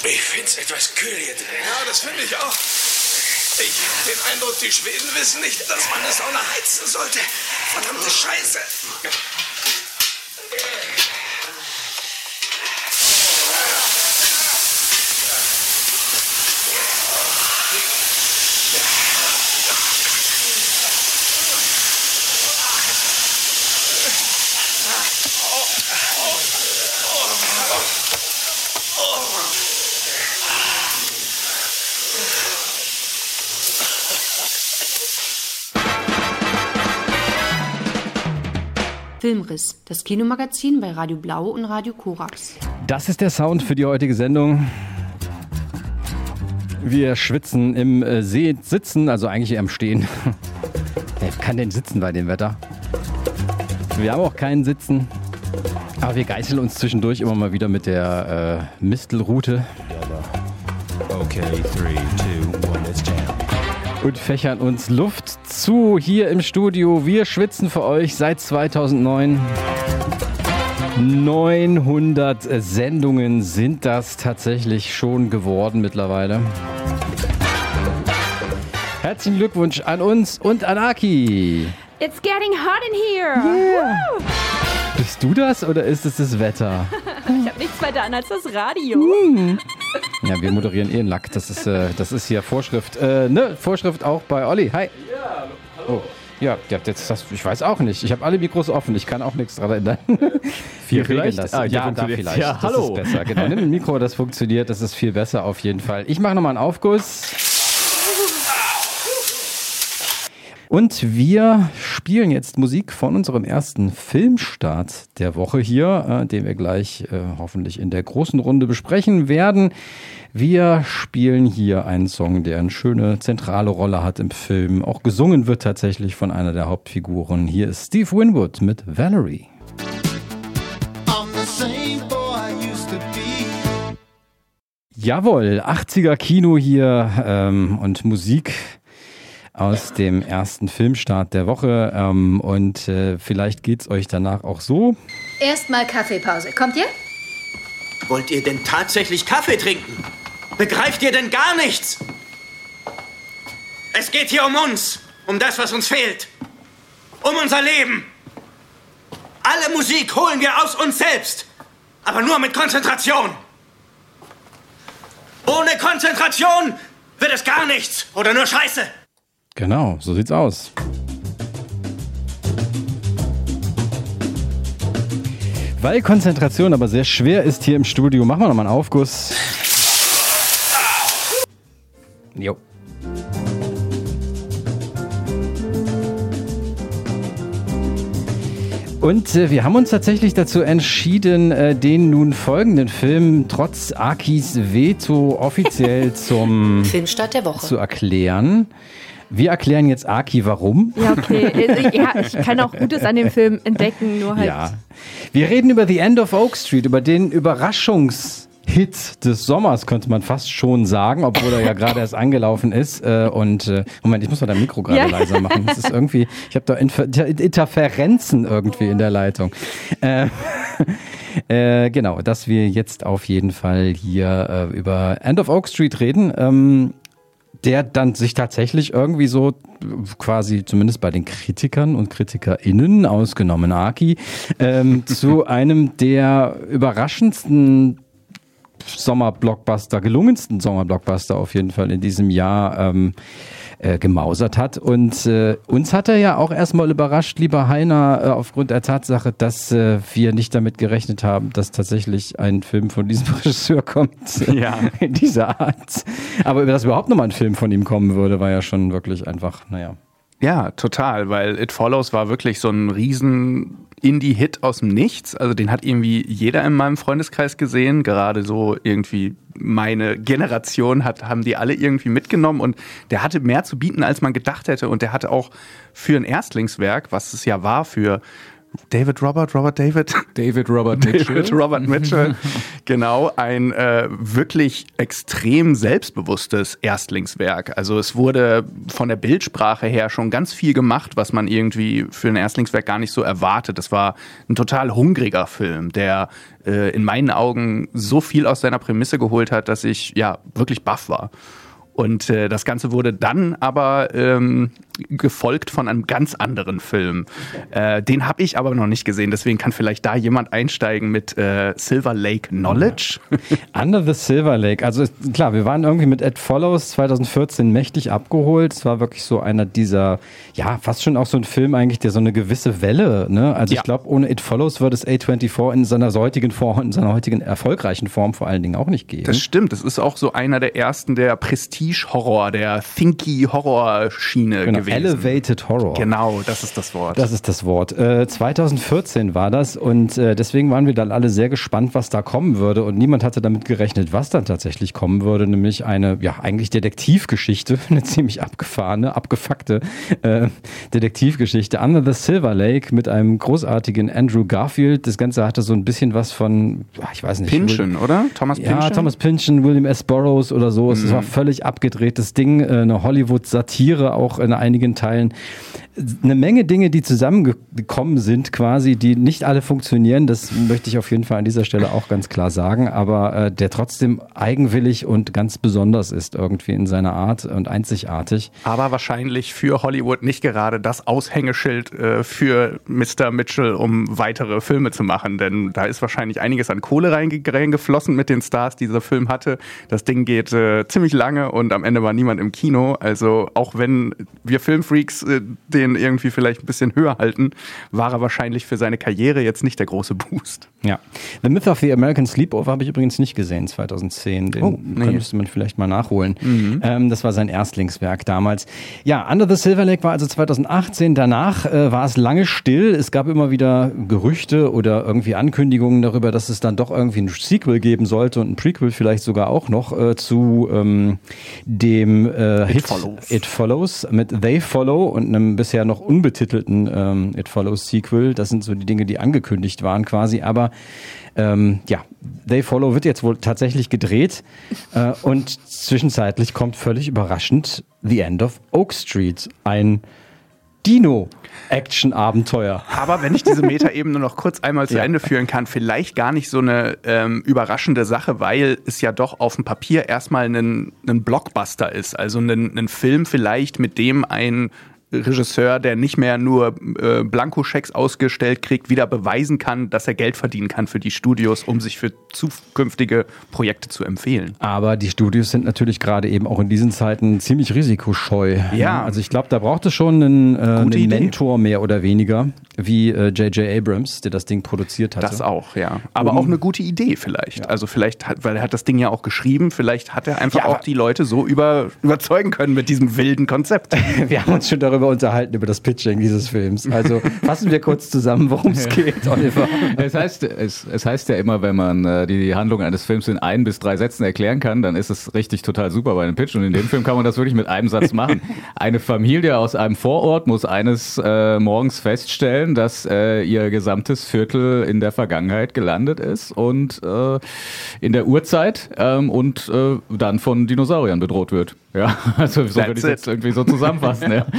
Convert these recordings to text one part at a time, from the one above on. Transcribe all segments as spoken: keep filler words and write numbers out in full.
Ich find's etwas kühl hier drin. Ja, das finde ich auch. Ich habe den Eindruck, die Schweden wissen nicht, dass man eine Sauna heizen sollte. Verdammte Scheiße. Filmriss, das Kinomagazin bei Radio Blau und Radio Korax. Das ist der Sound für die heutige Sendung. Wir schwitzen im äh, See sitzen, also eigentlich eher im Stehen. Wer kann denn sitzen bei dem Wetter? Wir haben auch keinen Sitzen. Aber wir geißeln uns zwischendurch immer mal wieder mit der äh, Mistelrute. Okay, three, two, one, it's jam. Und fächern uns Luft zu hier im Studio. Wir schwitzen für euch seit zweitausendneun. neunhundert Sendungen sind das tatsächlich schon geworden mittlerweile. Herzlichen Glückwunsch an uns und an Aki. It's getting hot in here. Yeah. Bist du das oder ist es das Wetter? Ich habe nichts weiter an als das Radio. Mm. Ja, wir moderieren eh einen Lack. Das ist, äh, das ist hier Vorschrift. Äh, ne, Vorschrift auch bei Olli. Hi. Oh, ja, jetzt, das, ich weiß auch nicht. Ich habe alle Mikros offen. Ich kann auch nichts daran ändern. Wir regeln das. Ah, ja, da vielleicht. Ja, das hallo. Ist besser. Genau, nimm ein Mikro, das funktioniert. Das ist viel besser auf jeden Fall. Ich mache nochmal einen Aufguss. Und wir spielen jetzt Musik von unserem ersten Filmstart der Woche hier, äh, den wir gleich äh, hoffentlich in der großen Runde besprechen werden. Wir spielen hier einen Song, der eine schöne zentrale Rolle hat im Film. Auch gesungen wird tatsächlich von einer der Hauptfiguren. Hier ist Steve Winwood mit Valerie. Jawohl, achtziger Kino hier ähm, und Musik aus dem ersten Filmstart der Woche. Ähm, und äh, vielleicht geht's euch danach auch so. Erstmal Kaffeepause. Kommt ihr? Wollt ihr denn tatsächlich Kaffee trinken? Begreift ihr denn gar nichts? Es geht hier um uns. Um das, was uns fehlt. Um unser Leben. Alle Musik holen wir aus uns selbst. Aber nur mit Konzentration. Ohne Konzentration wird es gar nichts. Oder nur Scheiße. Genau, so sieht's aus. Weil Konzentration aber sehr schwer ist hier im Studio, machen wir nochmal einen Aufguss. Jo. Und äh, wir haben uns tatsächlich dazu entschieden, äh, den nun folgenden Film trotz Akis Veto offiziell zum Filmstart der Woche zu erklären. Wir erklären jetzt Aki, warum. Ja, okay. Ja, ich kann auch Gutes an dem Film entdecken, nur halt. Ja. Wir reden über The End of Oak Street, über den Überraschungshit des Sommers, könnte man fast schon sagen, obwohl er ja gerade erst angelaufen ist. Und Moment, ich muss mal dein Mikro gerade ja. leiser machen. Das ist irgendwie, ich habe da Infer- Interferenzen irgendwie in der Leitung. Äh, äh, genau, dass wir jetzt auf jeden Fall hier äh, über End of Oak Street reden. Ähm, der dann sich tatsächlich irgendwie so quasi, zumindest bei den Kritikern und KritikerInnen, ausgenommen Aki, ähm, zu einem der überraschendsten Sommerblockbuster, gelungensten Sommerblockbuster auf jeden Fall in diesem Jahr ähm, äh, gemausert hat. Und äh, uns hat er ja auch erstmal überrascht, lieber Heiner, äh, aufgrund der Tatsache, dass äh, wir nicht damit gerechnet haben, dass tatsächlich ein Film von diesem Regisseur kommt. Ja. In dieser Art. Aber dass überhaupt nochmal ein Film von ihm kommen würde, war ja schon wirklich einfach, naja. Ja, total, weil It Follows war wirklich so ein riesen Indie-Hit aus dem Nichts. Also den hat irgendwie jeder in meinem Freundeskreis gesehen. Gerade so irgendwie meine Generation hat, haben die alle irgendwie mitgenommen. Und der hatte mehr zu bieten, als man gedacht hätte. Und der hatte auch für ein Erstlingswerk, was es ja war für David Robert, Robert David? David Robert Mitchell. David Robert Mitchell, genau, ein äh, wirklich extrem selbstbewusstes Erstlingswerk. Also es wurde von der Bildsprache her schon ganz viel gemacht, was man irgendwie für ein Erstlingswerk gar nicht so erwartet. Das war ein total hungriger Film, der äh, in meinen Augen so viel aus seiner Prämisse geholt hat, dass ich ja wirklich baff war. Und äh, das Ganze wurde dann aber ähm, gefolgt von einem ganz anderen Film. Äh, den habe ich aber noch nicht gesehen, deswegen kann vielleicht da jemand einsteigen mit äh, Silver Lake Knowledge. Under the Silver Lake. Also ist, klar, wir waren irgendwie mit It Follows zwanzig vierzehn mächtig abgeholt. Es war wirklich so einer dieser, ja, fast schon auch so ein Film eigentlich, der so eine gewisse Welle, ne? Also Ja. ich glaube, ohne It Follows würde es A vierundzwanzig in seiner heutigen Form, in seiner heutigen erfolgreichen Form vor allen Dingen auch nicht geben. Das stimmt, das ist auch so einer der ersten der Prestige-Horror, der Thinky-Horror-Schiene Genau, gewesen. Elevated Horror. Genau, das ist das Wort. Das ist das Wort. Äh, zwanzig vierzehn war das und äh, deswegen waren wir dann alle sehr gespannt, was da kommen würde und niemand hatte damit gerechnet, was dann tatsächlich kommen würde, nämlich eine, ja, eigentlich Detektivgeschichte, eine ziemlich abgefahrene, abgefuckte äh, Detektivgeschichte. Under the Silver Lake mit einem großartigen Andrew Garfield. Das Ganze hatte so ein bisschen was von, ja, ich weiß nicht. Pynchon, oder? Thomas Pynchon? Ja, Thomas Pynchon, William S. Burroughs oder so. Es war völlig abgedrehtes Ding, äh, eine Hollywood-Satire auch in einigen Teilen. Eine Menge Dinge, die zusammengekommen sind quasi, die nicht alle funktionieren, das möchte ich auf jeden Fall an dieser Stelle auch ganz klar sagen, aber äh, der trotzdem eigenwillig und ganz besonders ist irgendwie in seiner Art und einzigartig. Aber wahrscheinlich für Hollywood nicht gerade das Aushängeschild äh, für Mister Mitchell, um weitere Filme zu machen, denn da ist wahrscheinlich einiges an Kohle reinge- reingeflossen mit den Stars, die dieser Film hatte. Das Ding geht äh, ziemlich lange und am Ende war niemand im Kino, also auch wenn wir Filmfreaks äh, den irgendwie vielleicht ein bisschen höher halten, war er wahrscheinlich für seine Karriere jetzt nicht der große Boost. Ja. The Myth of the American Sleepover habe ich übrigens nicht gesehen, zwanzig zehn. Den Oh, nee. müsste man vielleicht mal nachholen. Mhm. Ähm, das war sein Erstlingswerk damals. Ja, Under the Silver Lake war also zwanzig achtzehn. Danach äh, war es lange still. Es gab immer wieder Gerüchte oder irgendwie Ankündigungen darüber, dass es dann doch irgendwie ein Sequel geben sollte und ein Prequel vielleicht sogar auch noch äh, zu ähm, dem äh, Hit Follows. It Follows mit They Follow und einem bisher noch unbetitelten ähm, It Follows Sequel. Das sind so die Dinge, die angekündigt waren quasi. Aber ähm, ja, They Follow wird jetzt wohl tatsächlich gedreht äh, und zwischenzeitlich kommt völlig überraschend The End of Oak Street, ein Dino-Action-Abenteuer. Aber wenn ich diese Metaebene noch kurz einmal zu Ja. Ende führen kann, vielleicht gar nicht so eine ähm, überraschende Sache, weil es ja doch auf dem Papier erstmal ein, ein Blockbuster ist. Also ein, ein Film vielleicht, mit dem ein Regisseur, der nicht mehr nur äh, Blankoschecks ausgestellt kriegt, wieder beweisen kann, dass er Geld verdienen kann für die Studios, um sich für zukünftige Projekte zu empfehlen. Aber die Studios sind natürlich gerade eben auch in diesen Zeiten ziemlich risikoscheu. Ja. Also ich glaube, da braucht es schon einen, äh, einen Gute Idee. Mentor mehr oder weniger, wie äh, J J Abrams, der das Ding produziert hatte. Das auch, ja. Aber Um- auch eine gute Idee vielleicht. Also vielleicht, hat, weil er hat das Ding ja auch geschrieben, vielleicht hat er einfach Ja, auch aber- die Leute so über, überzeugen können mit diesem wilden Konzept. Wir haben uns schon darüber unterhalten, über das Pitching dieses Films. Also fassen wir kurz zusammen, worum es geht, Oliver. Es heißt, es, es heißt ja immer, wenn man äh, die Handlung eines Films in ein bis drei Sätzen erklären kann, dann ist es richtig total super bei einem Pitch. Und in dem Film kann man das wirklich mit einem Satz machen. Eine Familie aus einem Vorort muss eines äh, Morgens feststellen, dass äh, ihr gesamtes Viertel in der Vergangenheit gelandet ist und äh, in der Urzeit ähm, und äh, dann von Dinosauriern bedroht wird. Ja, also so würde ich That's jetzt it. irgendwie so zusammenfassen. Ja,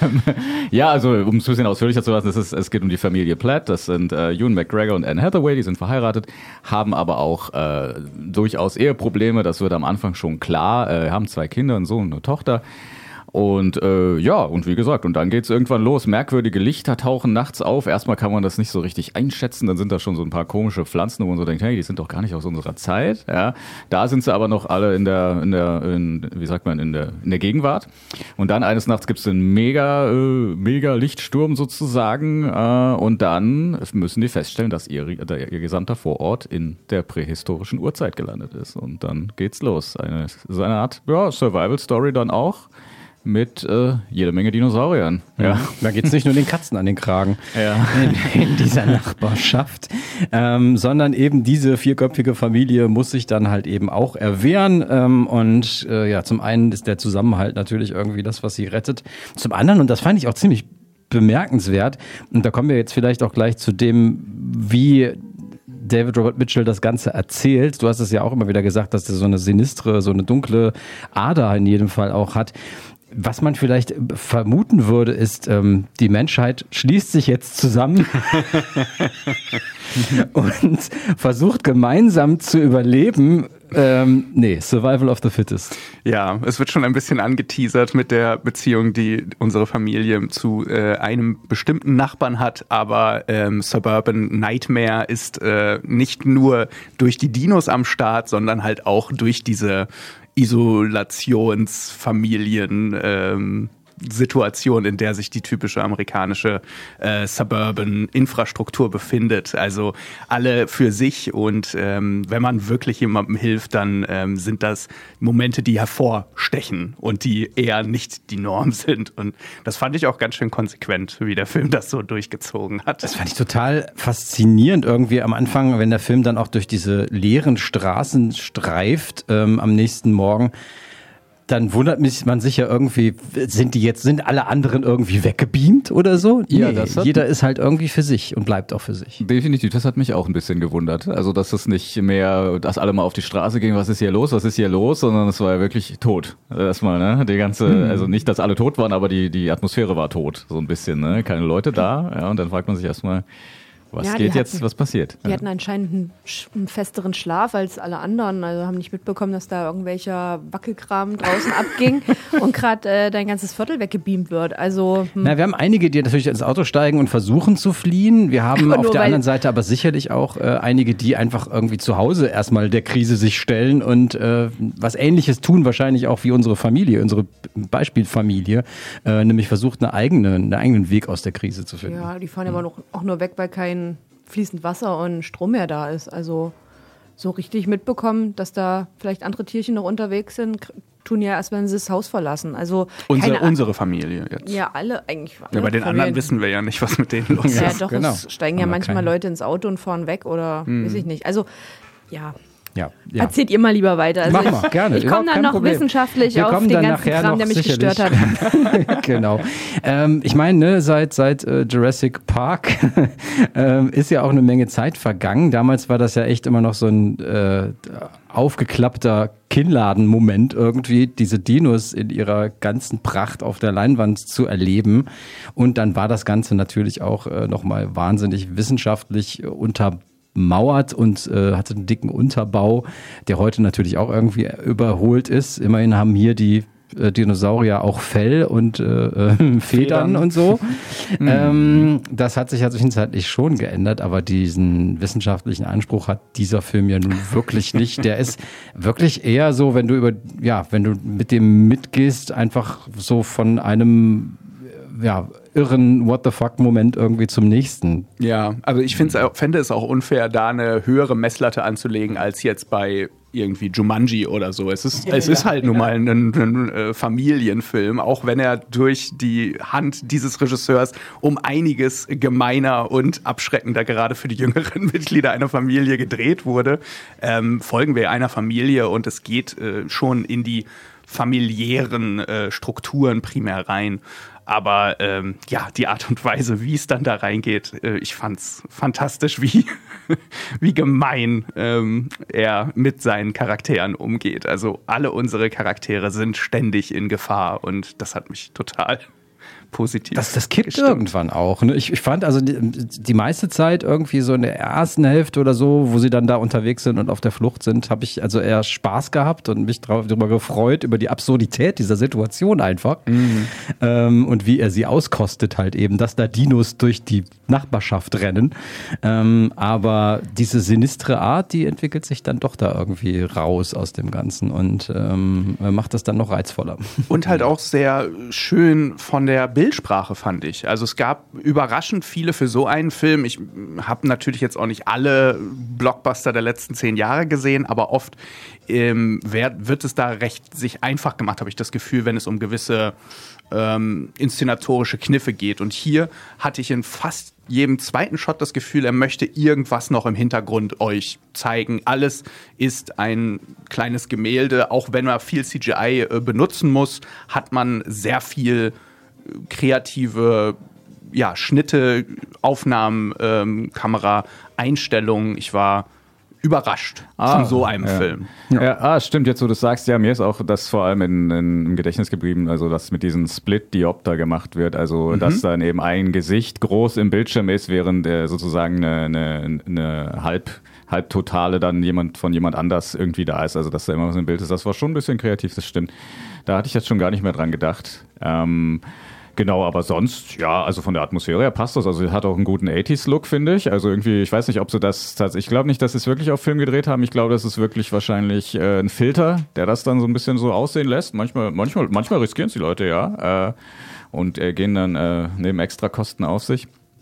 ja, also um es ein bisschen ausführlicher zu lassen, es, ist, es geht um die Familie Platt, das sind äh, Ewan McGregor und Anne Hathaway, die sind verheiratet, haben aber auch äh, durchaus Eheprobleme, das wird am Anfang schon klar, äh, haben zwei Kinder, einen Sohn und eine Tochter. Und äh, ja, und wie gesagt, und dann geht's irgendwann los. Merkwürdige Lichter tauchen nachts auf. Erstmal kann man das nicht so richtig einschätzen. Dann sind da schon so ein paar komische Pflanzen, wo man so denkt, hey, die sind doch gar nicht aus unserer Zeit. Ja, da sind sie aber noch alle in der, in der, in, wie sagt man, in der, in der Gegenwart. Und dann eines Nachts gibt's einen mega, äh, mega Lichtsturm sozusagen. Äh, und dann müssen die feststellen, dass ihr, der, ihr gesamter Vorort in der prähistorischen Urzeit gelandet ist. Und dann geht's los. Eine, so eine Art, ja, Survival-Story dann auch. Mit äh, jede Menge Dinosauriern. Ja. Da geht es nicht nur den Katzen an den Kragen Ja. in, in dieser Nachbarschaft, ähm, sondern eben diese vierköpfige Familie muss sich dann halt eben auch erwehren. Ähm, und äh, ja, zum einen ist der Zusammenhalt natürlich irgendwie das, was sie rettet. Zum anderen, und das fand ich auch ziemlich bemerkenswert. Und da kommen wir jetzt vielleicht auch gleich zu dem, wie David Robert Mitchell das Ganze erzählt. Du hast es ja auch immer wieder gesagt, dass er so eine sinistre, so eine dunkle Ader in jedem Fall auch hat. Was man vielleicht vermuten würde, ist, ähm, die Menschheit schließt sich jetzt zusammen und versucht gemeinsam zu überleben. Ähm, nee, Survival of the Fittest. Ja, es wird schon ein bisschen angeteasert mit der Beziehung, die unsere Familie zu äh, einem bestimmten Nachbarn hat, aber ähm, Suburban Nightmare ist äh, nicht nur durch die Dinos am Start, sondern halt auch durch diese Isolationsfamilien ähm, Situation, in der sich die typische amerikanische äh, Suburban-Infrastruktur befindet. Also alle für sich und ähm, wenn man wirklich jemandem hilft, dann ähm, sind das Momente, die hervorstechen und die eher nicht die Norm sind. Und das fand ich auch ganz schön konsequent, wie der Film das so durchgezogen hat. Das fand ich total faszinierend irgendwie am Anfang, wenn der Film dann auch durch diese leeren Straßen streift ähm, am nächsten Morgen. Dann wundert mich man sich ja irgendwie, sind die jetzt, sind alle anderen irgendwie weggebeamt oder so? Ja, nee, das hat, jeder ist halt irgendwie für sich und bleibt auch für sich. Definitiv, das hat mich auch ein bisschen gewundert. Also, dass es nicht mehr, dass alle mal auf die Straße gingen, was ist hier los, was ist hier los, sondern es war ja wirklich tot. Erstmal, ne? Die ganze, mhm. also nicht, dass alle tot waren, aber die, die Atmosphäre war tot, so ein bisschen, ne? Keine Leute da, ja, und dann fragt man sich erstmal, was ja, geht hatten, jetzt, was passiert? Die ja. hatten anscheinend einen, einen festeren Schlaf als alle anderen, also haben nicht mitbekommen, dass da irgendwelcher Wackelkram draußen abging und gerade äh, dein ganzes Viertel weggebeamt wird. Also, hm. Na, wir haben einige, die natürlich ins Auto steigen und versuchen zu fliehen. Wir haben aber auf der weil, anderen Seite aber sicherlich auch äh, einige, die einfach irgendwie zu Hause erstmal der Krise sich stellen und äh, was Ähnliches tun, wahrscheinlich auch wie unsere Familie, unsere Beispielfamilie, äh, nämlich versucht, eine eigene, einen eigenen Weg aus der Krise zu finden. Ja, die fahren hm. aber noch, auch nur weg, weil kein fließend Wasser und Strom mehr da ist. Also so richtig mitbekommen, dass da vielleicht andere Tierchen noch unterwegs sind, tun ja erst, wenn sie das Haus verlassen. Also unsere, keine, unsere Familie jetzt. Ja, alle eigentlich. Alle ja, bei den Familien. anderen wissen wir ja nicht, was mit denen los ist. Ja, doch, genau. es steigen ja Aber manchmal keine. Leute ins Auto und fahren weg oder hm. weiß ich nicht. Also, ja. Ja, ja. Erzählt ihr mal lieber weiter. Also Machen wir, gerne. Ich komme dann noch Problem. wissenschaftlich wir auf den dann ganzen nachher Kram, noch der mich sicherlich. gestört hat. Genau. Ähm, ich meine, ne, seit, seit äh, Jurassic Park ähm, ist ja auch eine Menge Zeit vergangen. Damals war das ja echt immer noch so ein äh, aufgeklappter Kinnladen-Moment irgendwie, diese Dinos in ihrer ganzen Pracht auf der Leinwand zu erleben. Und dann war das Ganze natürlich auch äh, nochmal wahnsinnig wissenschaftlich äh, unter mauert und äh, hatte einen dicken Unterbau, der heute natürlich auch irgendwie überholt ist. Immerhin haben hier die äh, Dinosaurier auch Fell und äh, äh, Federn, Federn und so. mhm. ähm, das hat sich ja zwischenzeitlich schon geändert, aber diesen wissenschaftlichen Anspruch hat dieser Film ja nun wirklich nicht. Der ist wirklich eher so, wenn du über, ja, wenn du mit dem mitgehst, einfach so von einem, ja, irren What-the-fuck-Moment irgendwie zum nächsten. Ja, also ich find's, fände es auch unfair, da eine höhere Messlatte anzulegen, als jetzt bei irgendwie Jumanji oder so. Es ist, ja, es ist halt ja. nun mal ein, ein, ein äh, Familienfilm, auch wenn er durch die Hand dieses Regisseurs um einiges gemeiner und abschreckender gerade für die jüngeren Mitglieder einer Familie gedreht wurde. Ähm, folgen wir einer Familie und es geht äh, schon in die familiären äh, Strukturen primär rein. Aber ähm, ja, die Art und Weise, wie es dann da reingeht, äh, ich fand's fantastisch, wie, wie gemein ähm, er mit seinen Charakteren umgeht. Also alle unsere Charaktere sind ständig in Gefahr und das hat mich total positiv Das, das kippt gestimmt. Irgendwann auch. Ne? Ich, ich fand also die, die meiste Zeit irgendwie so in der ersten Hälfte oder so, wo sie dann da unterwegs sind und auf der Flucht sind, habe ich also eher Spaß gehabt und mich drauf, darüber gefreut, über die Absurdität dieser Situation einfach. Mhm. Ähm, und wie er sie auskostet halt eben, dass da Dinos durch die Nachbarschaft rennen. Ähm, aber diese sinistre Art, die entwickelt sich dann doch da irgendwie raus aus dem Ganzen und ähm, macht das dann noch reizvoller. Und halt auch sehr schön von der Bildsprache, fand ich. Also es gab überraschend viele für so einen Film. Ich habe natürlich jetzt auch nicht alle Blockbuster der letzten zehn Jahre gesehen, aber oft ähm, wird, wird es da recht sich einfach gemacht, habe ich das Gefühl, wenn es um gewisse ähm, inszenatorische Kniffe geht. Und hier hatte ich in fast jedem zweiten Shot das Gefühl, er möchte irgendwas noch im Hintergrund euch zeigen. Alles ist ein kleines Gemälde. Auch wenn man viel C G I äh, benutzen muss, hat man sehr viel kreative ja, Schnitte, Aufnahmen, ähm, Kamera, Einstellungen. Ich war überrascht Ah, von so einem ja. Film. Ja. Ja, ah, stimmt, jetzt wo du es sagst, ja, mir ist auch das vor allem in, in, im Gedächtnis geblieben, also dass mit diesen Split-Diopter gemacht wird, also Mhm. dass dann eben ein Gesicht groß im Bildschirm ist, während äh, sozusagen eine, eine, eine halb Halbtotale dann jemand von jemand anders irgendwie da ist, also dass da immer was im Bild ist, das war schon ein bisschen kreativ, das stimmt. Da hatte ich jetzt schon gar nicht mehr dran gedacht. Ähm, Genau, aber sonst, ja, also von der Atmosphäre her passt das. Also es hat auch einen guten achtziger-Look, finde ich. Also irgendwie, ich weiß nicht, ob sie das tatsächlich, ich glaube nicht, dass sie es wirklich auf Film gedreht haben. Ich glaube, das ist wirklich wahrscheinlich äh, ein Filter, der das dann so ein bisschen so aussehen lässt. Manchmal, manchmal, manchmal riskieren es die Leute, ja. Äh, und äh, gehen dann, äh, nehmen extra Kosten auf sich.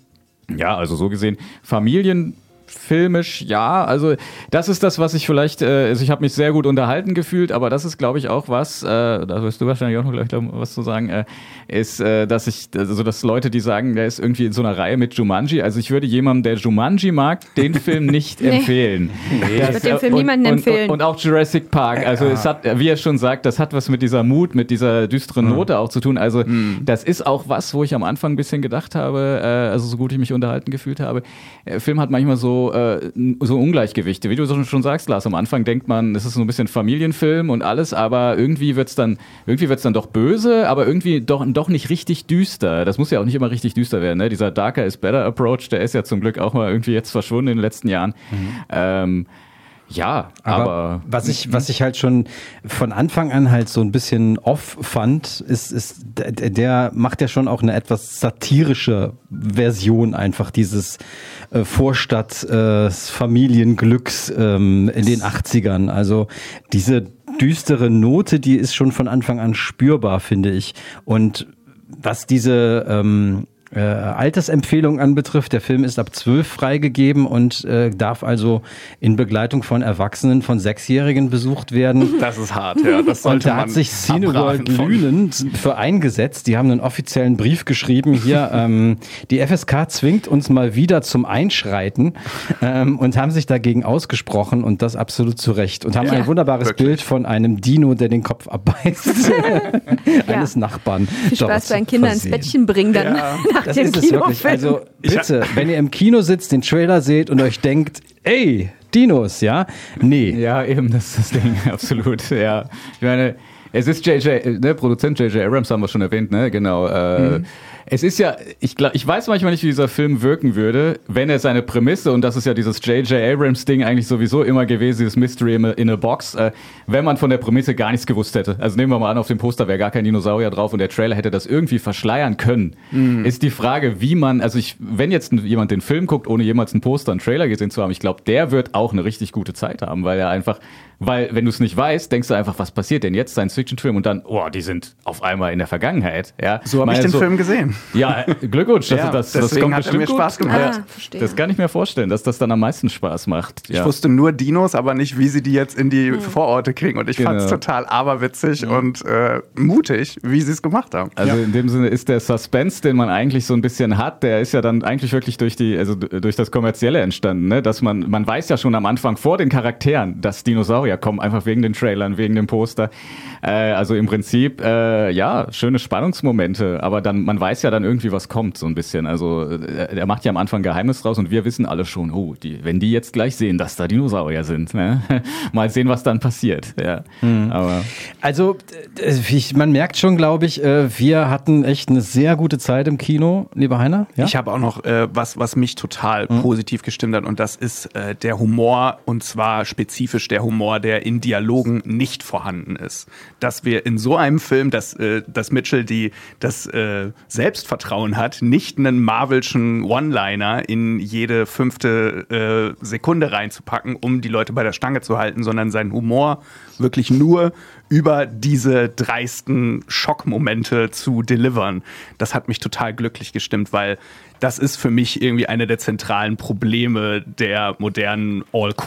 Ja, also so gesehen, Familien... Filmisch, ja, also das ist das, was ich vielleicht, äh, also ich habe mich sehr gut unterhalten gefühlt, aber das ist, glaube ich, auch was, äh, da wirst du wahrscheinlich auch noch gleich was zu sagen, äh, ist, äh, dass ich, also dass Leute, die sagen, der ist irgendwie in so einer Reihe mit Jumanji, also ich würde jemandem, der Jumanji mag, den Film nicht Nee. empfehlen. Ich würde den Film und, niemandem und, empfehlen. Und, und auch Jurassic Park, also es hat, wie er schon sagt, das hat was mit dieser Mut, mit dieser düsteren Note auch zu tun, also das ist auch was, wo ich am Anfang ein bisschen gedacht habe, äh, also so gut ich mich unterhalten gefühlt habe, der Film hat manchmal so äh, so Ungleichgewichte. Wie du so schon sagst, Lars, am Anfang denkt man, es ist so ein bisschen Familienfilm und alles, aber irgendwie wird's dann, irgendwie wird's dann doch böse, aber irgendwie doch, doch nicht richtig düster. Das muss ja auch nicht immer richtig düster werden, ne? Dieser Darker is Better Approach, der ist ja zum Glück auch mal irgendwie jetzt verschwunden in den letzten Jahren. Mhm. Ähm, Ja, aber, aber was ich was ich halt schon von Anfang an halt so ein bisschen off fand, ist ist der, der macht ja schon auch eine etwas satirische Version einfach dieses äh, Vorstadt äh, Familienglücks ähm, in den achtzigern. Also diese düstere Note, die ist schon von Anfang an spürbar, finde ich. Und was diese ähm, Äh, Altersempfehlung anbetrifft, der Film ist ab zwölf freigegeben und äh, darf also in Begleitung von Erwachsenen von Sechsjährigen besucht werden. Das ist hart, ja. Das sollte und da man hat sich Cineworld abraten von. Lünen für eingesetzt. Die haben einen offiziellen Brief geschrieben hier. ähm, die F S K zwingt uns mal wieder zum Einschreiten ähm, und haben sich dagegen ausgesprochen und das absolut zu Recht. Und haben Ja. ein wunderbares Wirklich. Bild von einem Dino, der den Kopf abbeißt, eines Nachbarn. Viel dort Spaß beim Kinder ins versehen. Bettchen bringen dann Ja. nach Das dem ist es wirklich. Kinofilm. Also bitte, wenn ihr im Kino sitzt, den Trailer seht und euch denkt, ey, Dinos, ja? Nee. Ja, eben, das ist das Ding, absolut, ja. Ich meine, es ist J J, ne, Produzent J J Abrams haben wir schon erwähnt, ne, genau. Äh, mhm. Es ist ja, ich glaube, ich weiß manchmal nicht, wie dieser Film wirken würde, wenn er seine Prämisse, und das ist ja dieses J J Abrams-Ding eigentlich sowieso immer gewesen, dieses Mystery in a, in a Box, äh, wenn man von der Prämisse gar nichts gewusst hätte. Also nehmen wir mal an, auf dem Poster wäre gar kein Dinosaurier drauf und der Trailer hätte das irgendwie verschleiern können. Mhm. Ist die Frage, wie man, also ich, wenn jetzt jemand den Film guckt, ohne jemals einen Poster, einen Trailer gesehen zu haben, ich glaube, der wird auch eine richtig gute Zeit haben, weil er einfach, weil wenn du es nicht weißt, denkst du einfach, was passiert denn jetzt, Science-Fiction-Film, und dann, oh, die sind auf einmal in der Vergangenheit, ja. So habe ich Meine, den so, Film gesehen. Ja, Glückwunsch, das, Ja, das, das deswegen kommt hat er bestimmt mir gut. Spaß gemacht. Ah, verstehe. Das kann ich mir vorstellen, dass das dann am meisten Spaß macht. Ja. Ich wusste nur Dinos, aber nicht, wie sie die jetzt in die Vororte kriegen. Und ich Genau. fand es total aberwitzig und äh, mutig, wie sie es gemacht haben. Also in dem Sinne ist der Suspense, den man eigentlich so ein bisschen hat, der ist ja dann eigentlich wirklich durch die, also d- durch das Kommerzielle entstanden, ne? Dass man, man weiß ja schon am Anfang vor den Charakteren, dass Dinosaurier kommen, einfach wegen den Trailern, wegen dem Poster. Äh, also im Prinzip, äh, ja, schöne Spannungsmomente, aber dann, man weiß ja dann irgendwie, was kommt, so ein bisschen. Also äh, er macht ja am Anfang Geheimnis draus und wir wissen alle schon, oh, die, wenn die jetzt gleich sehen, dass da Dinosaurier sind, ne? Mal sehen, was dann passiert. Ja. Mhm. Aber Also äh, ich, man merkt schon, glaube ich, äh, wir hatten echt eine sehr gute Zeit im Kino, lieber Heiner. Ja? Ich habe auch noch äh, was, was mich total mhm. positiv gestimmt hat, und das ist äh, der Humor, und zwar spezifisch der Humor, der in Dialogen nicht vorhanden ist. Dass wir in so einem Film, dass, äh, dass Mitchell die, das äh, Selbstvertrauen hat, nicht einen Marvelschen One-Liner in jede fünfte äh, Sekunde reinzupacken, um die Leute bei der Stange zu halten, sondern seinen Humor wirklich nur über diese dreisten Schockmomente zu delivern. Das hat mich total glücklich gestimmt, weil das ist für mich irgendwie eine der zentralen Probleme der modernen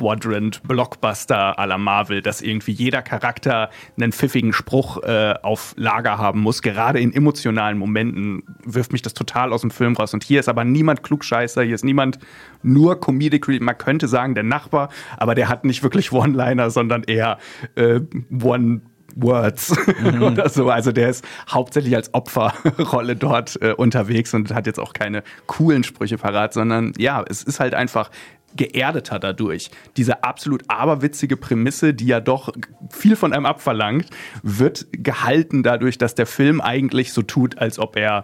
All-Quadrant-Blockbuster à la Marvel, dass irgendwie jeder Charakter einen pfiffigen Spruch äh, auf Lager haben muss. Gerade in emotionalen Momenten wirft mich das total aus dem Film raus. Und hier ist aber niemand Klugscheißer, hier ist niemand nur Comedic Relief. Man könnte sagen, der Nachbar, aber der hat nicht wirklich One-Liner, sondern eher äh, One- Words mhm. oder so. Also der ist hauptsächlich als Opferrolle dort äh, unterwegs und hat jetzt auch keine coolen Sprüche parat, sondern ja, es ist halt einfach geerdeter dadurch. Diese absolut aberwitzige Prämisse, die ja doch viel von einem abverlangt, wird gehalten dadurch, dass der Film eigentlich so tut, als ob er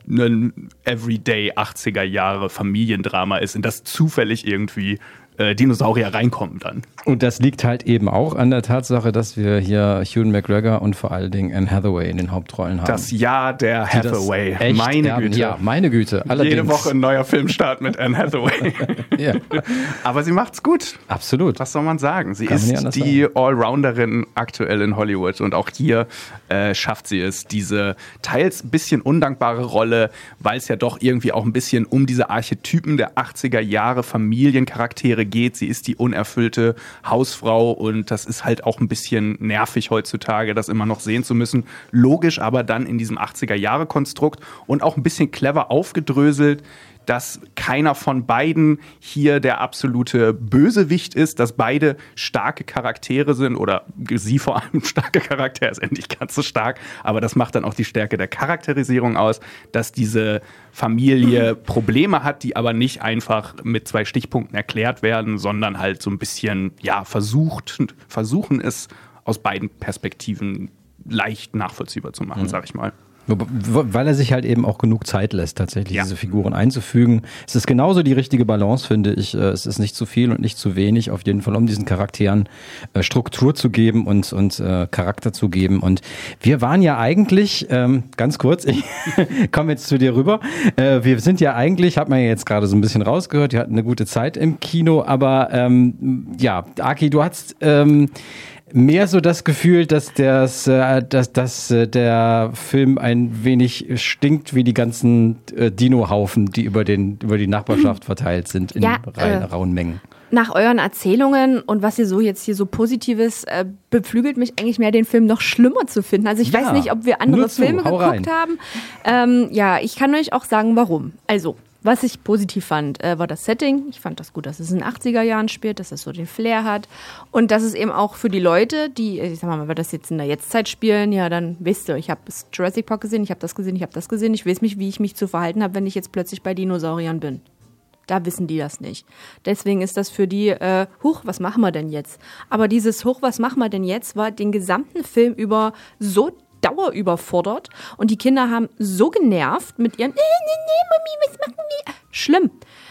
ein Everyday achtziger Jahre Familiendrama ist, in das zufällig irgendwie äh, Dinosaurier reinkommen dann. Und das liegt halt eben auch an der Tatsache, dass wir hier Ewan McGregor und vor allen Dingen Anne Hathaway in den Hauptrollen haben. Das Jahr der Die das Hathaway. echt Meine erben. Güte. Ja, meine Güte. Allerdings. Jede Woche ein neuer Filmstart mit Anne Hathaway. Ja. Aber sie macht's gut. Absolut. Was soll man sagen? Sie Kann man nicht ist anders die Allrounderin aktuell in Hollywood und auch hier äh, schafft sie es, diese teils ein bisschen undankbare Rolle, weil es ja doch irgendwie auch ein bisschen um diese Archetypen der achtziger Jahre Familiencharaktere geht. Sie ist die unerfüllte Hausfrau und das ist halt auch ein bisschen nervig heutzutage, das immer noch sehen zu müssen. Logisch, aber dann in diesem achtziger Jahre Konstrukt und auch ein bisschen clever aufgedröselt, dass keiner von beiden hier der absolute Bösewicht ist, dass beide starke Charaktere sind oder sie vor allem starke Charakter ist endlich ganz so stark, aber das macht dann auch die Stärke der Charakterisierung aus, dass diese Familie Probleme hat, die aber nicht einfach mit zwei Stichpunkten erklärt werden, sondern halt so ein bisschen, ja, versucht, versuchen es aus beiden Perspektiven leicht nachvollziehbar zu machen, mhm. sag ich mal. Weil er sich halt eben auch genug Zeit lässt, tatsächlich ja. diese Figuren einzufügen. Es ist genauso die richtige Balance, finde ich. Es ist nicht zu viel und nicht zu wenig, auf jeden Fall, um diesen Charakteren äh, Struktur zu geben und, und äh, Charakter zu geben. Und wir waren ja eigentlich, ähm, ganz kurz, ich komme jetzt zu dir rüber, äh, wir sind ja eigentlich, hat man ja jetzt gerade so ein bisschen rausgehört, wir hatten eine gute Zeit im Kino, aber ähm, ja, Aki, du hast ähm, mehr so das Gefühl, dass, das, äh, dass, dass äh, der Film ein wenig stinkt wie die ganzen äh, Dino-Haufen, die über, den, über die Nachbarschaft verteilt sind in ja, rein, äh, rauen Mengen. Nach euren Erzählungen und was ihr so jetzt hier so Positives äh, beflügelt mich eigentlich mehr, den Film noch schlimmer zu finden. Also ich Ja, weiß nicht, ob wir andere nur zu, Filme hau geguckt rein. haben. Ähm, ja, ich kann euch auch sagen, warum. Also, was ich positiv fand, äh, war das Setting. Ich fand das gut, dass es in den achtziger Jahren spielt, dass es so den Flair hat. Und dass es eben auch für die Leute, die, ich sag mal, wenn wir das jetzt in der Jetztzeit spielen, ja, dann wisst ihr, ich habe Jurassic Park gesehen, ich habe das gesehen, ich habe das gesehen. Ich weiß nicht, wie ich mich zu verhalten habe, wenn ich jetzt plötzlich bei Dinosauriern bin. Da wissen die das nicht. Deswegen ist das für die, äh, huch, was machen wir denn jetzt? Aber dieses Huch, was machen wir denn jetzt, war den gesamten Film über so dauerüberfordert und die Kinder haben so genervt mit ihren, nee, nee, nee, Mami, was machen wir? Schlimm.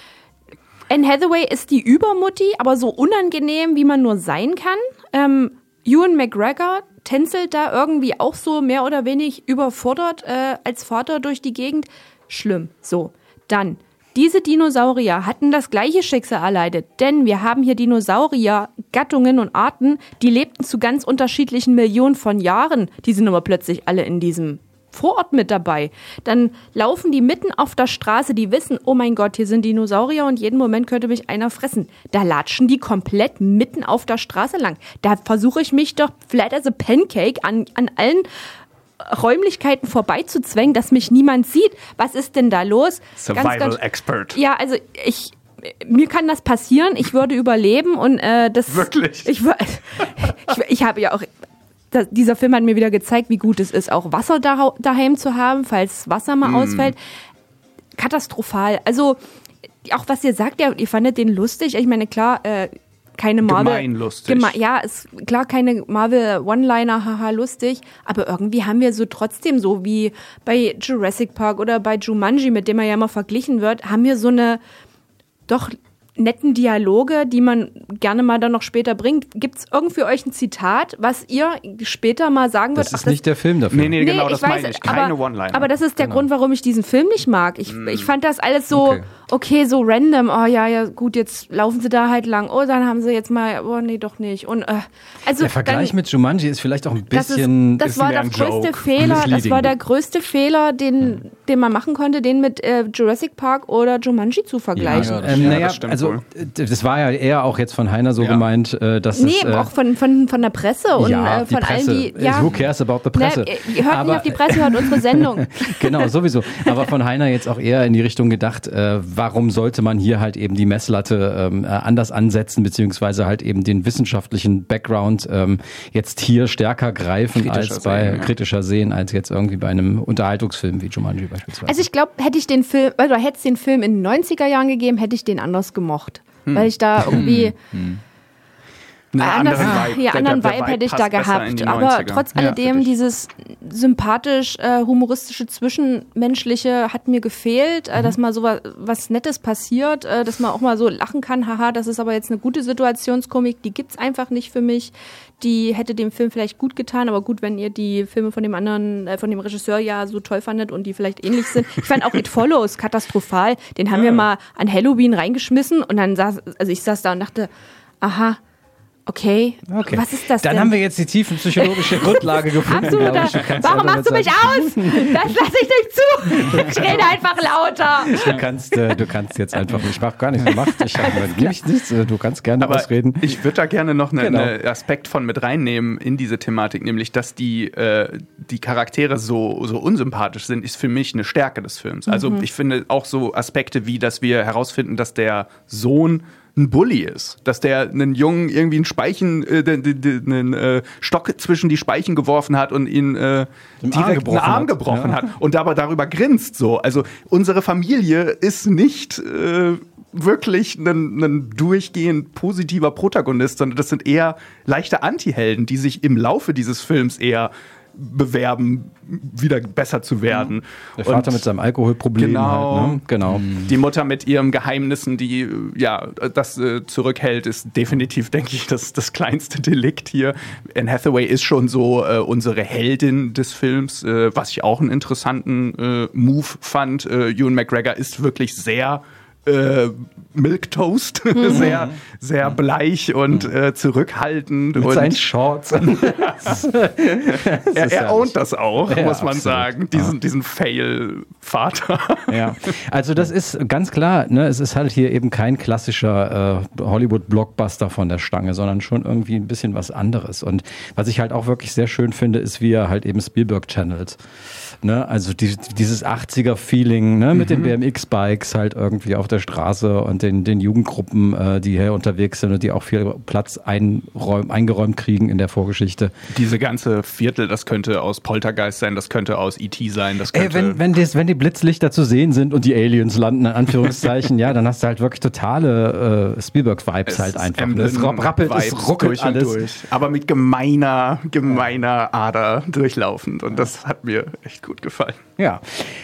Anne Hathaway ist die Übermutti, aber so unangenehm, wie man nur sein kann. Ähm, Ewan McGregor tänzelt da irgendwie auch so mehr oder weniger überfordert äh, als Vater durch die Gegend. Schlimm. So, dann diese Dinosaurier hatten das gleiche Schicksal erleidet, denn wir haben hier Dinosaurier-Gattungen und Arten, die lebten zu ganz unterschiedlichen Millionen von Jahren. Die sind aber plötzlich alle in diesem Vorort mit dabei. Dann laufen die mitten auf der Straße, die wissen, oh mein Gott, hier sind Dinosaurier und jeden Moment könnte mich einer fressen. Da latschen die komplett mitten auf der Straße lang. Da versuche ich mich doch flat as a pancake an, an allen Räumlichkeiten vorbeizuzwängen, dass mich niemand sieht. Was ist denn da los? Survival ganz, ganz, Expert. Ja, also ich, mir kann das passieren. Ich würde überleben und äh, das. Wirklich? Ich, ich, ich habe ja auch. Das, dieser Film hat mir wieder gezeigt, wie gut es ist, auch Wasser da, daheim zu haben, falls Wasser mal mm. ausfällt. Katastrophal. Also auch was ihr sagt, ja, ihr fandet den lustig. Ich meine, klar. Äh, keine Marvel. Gemein lustig. Geme- ja, ist klar keine Marvel One-Liner, haha, lustig. Aber irgendwie haben wir so trotzdem so wie bei Jurassic Park oder bei Jumanji, mit dem er ja immer verglichen wird, haben wir so eine doch netten Dialoge, die man gerne mal dann noch später bringt. Gibt es irgendwie euch ein Zitat, was ihr später mal sagen würdet? Das ist ach, das nicht der Film dafür. Nee, nee, genau, nee, das ich meine weiß, ich. Keine aber, One-Liner. Aber das ist der Genau. Grund, warum ich diesen Film nicht mag. Ich, mm. ich fand das alles so, okay. okay, so random. Oh ja, ja, gut, jetzt laufen sie da halt lang. Oh, dann haben sie jetzt mal, oh nee, doch nicht. Und äh, also der Vergleich dann, mit Jumanji ist vielleicht auch ein bisschen. Das, ist, das war der größte Joke. Fehler. Das war der größte Fehler, den, hm. den man machen konnte, den mit äh, Jurassic Park oder Jumanji zu vergleichen. Ja, ähm, ja, naja, das stimmt also wohl. das war ja eher auch jetzt von Heiner so ja. gemeint, äh, dass nee, es, äh, auch von, von, von der Presse und ja, äh, von die Presse. allen, die. Ja, Who cares about the Presse? Ne, ihr hört aber, nicht auf die Presse, hört unsere Sendung. Genau, sowieso. Aber von Heiner jetzt auch eher in die Richtung gedacht, äh, warum sollte man hier halt eben die Messlatte ähm, anders ansetzen, beziehungsweise halt eben den wissenschaftlichen Background ähm, jetzt hier stärker greifen Kritischer als bei sehen, ja. kritischer sehen, als jetzt irgendwie bei einem Unterhaltungsfilm wie Jumanji beispielsweise. Also ich glaube, hätte ich den Film, oder hätte es den Film in den neunziger Jahren gegeben, hätte ich den anders gemocht. Hm. Weil ich da irgendwie Hm. Einen anderen anderen, Vibe. ja, Der- anderen der Vibe Vibe hätte ich da passt besser in gehabt. die Aber neunziger. trotz Ja, alledem, wirklich. dieses sympathisch, äh, humoristische, zwischenmenschliche hat mir gefehlt, äh, dass mal so was, was Nettes passiert, äh, dass man auch mal so lachen kann, haha, das ist aber jetzt eine gute Situationskomik, die gibt's einfach nicht für mich. Die hätte dem Film vielleicht gut getan, aber gut, wenn ihr die Filme von dem anderen, äh, von dem Regisseur ja so toll fandet und die vielleicht ähnlich sind. Ich fand auch It Follows katastrophal. Den haben wir mal an Halloween reingeschmissen und dann saß, also ich saß da und dachte, aha, okay, Okay. was ist das Dann denn? haben wir jetzt die tiefen psychologische Grundlage gefunden. Absoluter. glaube ich. Du kannst Warum einfach machst du mit mich aus? Das lasse ich nicht zu. Ich rede einfach lauter. Du kannst, äh, du kannst jetzt einfach, ich mach gar nichts gemacht, ich habe nämlich nichts, äh, du kannst gerne Aber ausreden. ich würde da gerne noch einen Genau. eine Aspekt von mit reinnehmen in diese Thematik, nämlich, dass die, äh, die Charaktere so, so unsympathisch sind, ist für mich eine Stärke des Films. Also Mhm. ich finde auch so Aspekte wie, dass wir herausfinden, dass der Sohn ein Bully ist, dass der einen Jungen irgendwie einen Speichen, äh, den, den, den, einen äh, Stock zwischen die Speichen geworfen hat und ihn äh, Im Arm direkt gebrochen einen Arm hat. gebrochen Ja. hat und aber darüber grinst so. Also unsere Familie ist nicht äh, wirklich ein, ein durchgehend positiver Protagonist, sondern das sind eher leichte Antihelden, die sich im Laufe dieses Films eher bewerben, wieder besser zu werden. Der Vater Und mit seinem Alkoholproblem Genau. halt, ne? Genau. die Mutter mit ihren Geheimnissen, die ja das äh, zurückhält, ist definitiv, denke ich, das, das kleinste Delikt hier. Anne Hathaway ist schon so äh, unsere Heldin des Films, äh, was ich auch einen interessanten äh, Move fand. Äh, Ewan McGregor ist wirklich sehr äh, Milquetoast, sehr, sehr bleich und äh, zurückhaltend. Mit und seinen Shorts. er er ownt das auch, Ja, muss man absolut. sagen, diesen, diesen Fail-Vater. Ja, also das ist ganz klar, ne, es ist halt hier eben kein klassischer äh, Hollywood-Blockbuster von der Stange, sondern schon irgendwie ein bisschen was anderes. Und was ich halt auch wirklich sehr schön finde, ist, wie er halt eben Spielberg channelt. Ne, also die, dieses achtziger-Feeling, ne, mit den B M X-Bikes halt irgendwie auf der Straße und den, den Jugendgruppen, äh, die hier unterwegs sind und die auch viel Platz einräum, eingeräumt kriegen in der Vorgeschichte. Diese ganze Viertel, das könnte aus Poltergeist sein, das könnte aus E T sein, das könnte... Ey, wenn, wenn, das, wenn die Blitzlichter zu sehen sind und die Aliens landen, in Anführungszeichen, ja, dann hast du halt wirklich totale äh, Spielberg-Vibes halt einfach. Emblem Es rappelt, es Vibes ruckelt durch und alles. durch. Aber mit gemeiner, gemeiner Ader durchlaufend. Und das hat mir echt gut gefallen. Ja.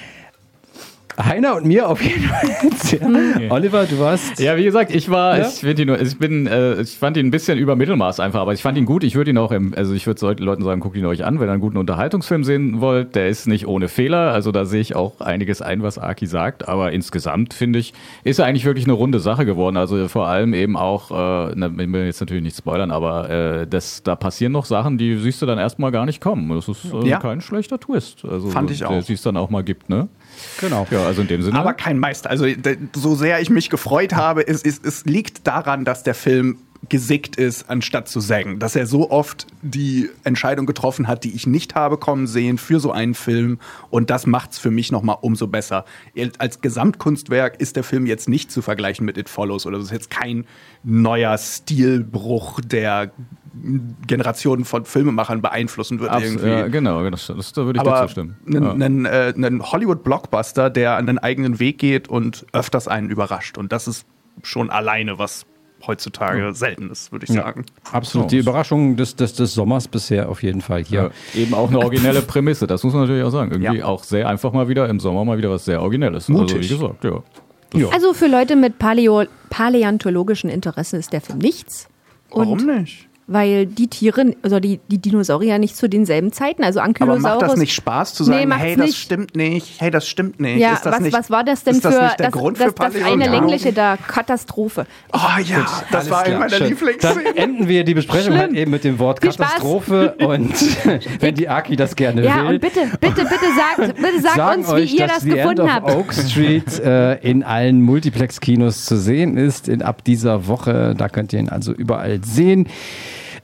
Heiner und mir auf jeden Fall. Ja. Oliver, du warst... Ja, wie gesagt, ich war, Ja? ich finde ihn nur, ich bin, äh, ich fand ihn ein bisschen über Mittelmaß einfach, aber ich fand ihn gut. Ich würde ihn auch, im, also ich würde den Leuten sagen, guckt ihn euch an, wenn ihr einen guten Unterhaltungsfilm sehen wollt. Der ist nicht ohne Fehler, also da sehe ich auch einiges ein, was Aki sagt, aber insgesamt finde ich, ist er eigentlich wirklich eine runde Sache geworden. Also vor allem eben auch, äh, na, ich will jetzt natürlich nicht spoilern, aber äh, das, da passieren noch Sachen, die siehst du dann erstmal gar nicht kommen. Das ist äh, Ja. kein schlechter Twist. Also, Fand ich auch. Der es dann auch mal gibt, ne? Genau. Ja, also in dem Sinne. Aber kein Meister. Also d- so sehr ich mich gefreut habe, es, es, es liegt daran, dass der Film gesickt ist, anstatt zu sägen. Dass er so oft die Entscheidung getroffen hat, die ich nicht habe kommen sehen für so einen Film. Und das macht's für mich nochmal umso besser. Als Gesamtkunstwerk ist der Film jetzt nicht zu vergleichen mit It Follows. Oder das ist jetzt kein neuer Stilbruch, der Generationen von Filmemachern beeinflussen wird. Abs- irgendwie. Ja, genau, das, das, da würde ich dir Aber zustimmen. einen Ja. äh, einen Hollywood-Blockbuster, der an den eigenen Weg geht und öfters einen überrascht. Und das ist schon alleine was heutzutage selten ist, würde ich Ja, sagen. absolut. Die Überraschung des, des, des Sommers bisher auf jeden Fall hier. Ja, eben auch eine originelle Prämisse, das muss man natürlich auch sagen. Irgendwie Ja. auch sehr einfach mal wieder im Sommer mal wieder was sehr Originelles. Mutig. Also wie gesagt, ja. Ja. Also für Leute mit Paleo paläontologischen Interessen ist der Film nichts. Und Warum nicht? weil die Tiere, also die, die Dinosaurier nicht zu denselben Zeiten, also Aber Ankylosaurus. macht das nicht Spaß zu sagen, Nee, macht's hey, das nicht. stimmt nicht, hey, das stimmt nicht? Ja, ist das was, nicht, was war das denn ist das für nicht der das, Grund das, für das eine Paläontologie? längliche da Katastrophe? Oh ja, das war in meiner Schön. Dann Lieblingsszene. enden wir die Besprechung Schlimm. halt eben mit dem Wort Viel Spaß. Katastrophe und wenn die Aki das gerne Ja, will. und bitte, bitte, bitte sagt, bitte sagt sagen uns, wie euch, ihr dass das The gefunden End of habt. Oak Street äh, in allen Multiplex-Kinos zu sehen ist, in, ab dieser Woche. Da könnt ihr ihn also überall sehen.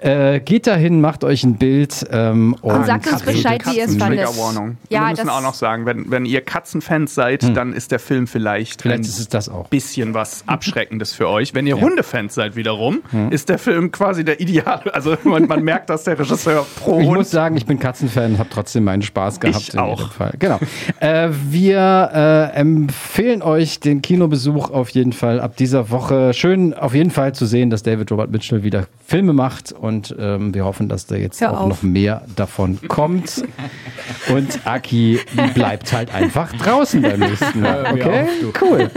Äh, geht dahin, macht euch ein Bild. Ähm, und, Und sagt uns Bescheid, wie ihr es fandet. Triggerwarnung. Ja, wir müssen das- auch noch sagen, wenn, wenn ihr Katzenfans seid, Hm. dann ist der Film vielleicht, Vielleicht ein ist es das auch. bisschen was Abschreckendes für euch. Wenn ihr Hundefans seid wiederum, ist der Film quasi der ideale. Also man, man merkt, dass der Regisseur pro Ich Hund... muss sagen, ich bin Katzenfan und habe trotzdem meinen Spaß gehabt. Ich in auch. jedem Fall. Genau. äh, wir äh, empfehlen euch den Kinobesuch auf jeden Fall ab dieser Woche. Schön auf jeden Fall zu sehen, dass David Robert Mitchell wieder Filme macht und ähm, wir hoffen, dass da jetzt Hör auch auf. noch mehr davon kommt. Und Aki bleibt halt einfach draußen beim nächsten Mal. Ja, wir Okay? auch, du. Cool.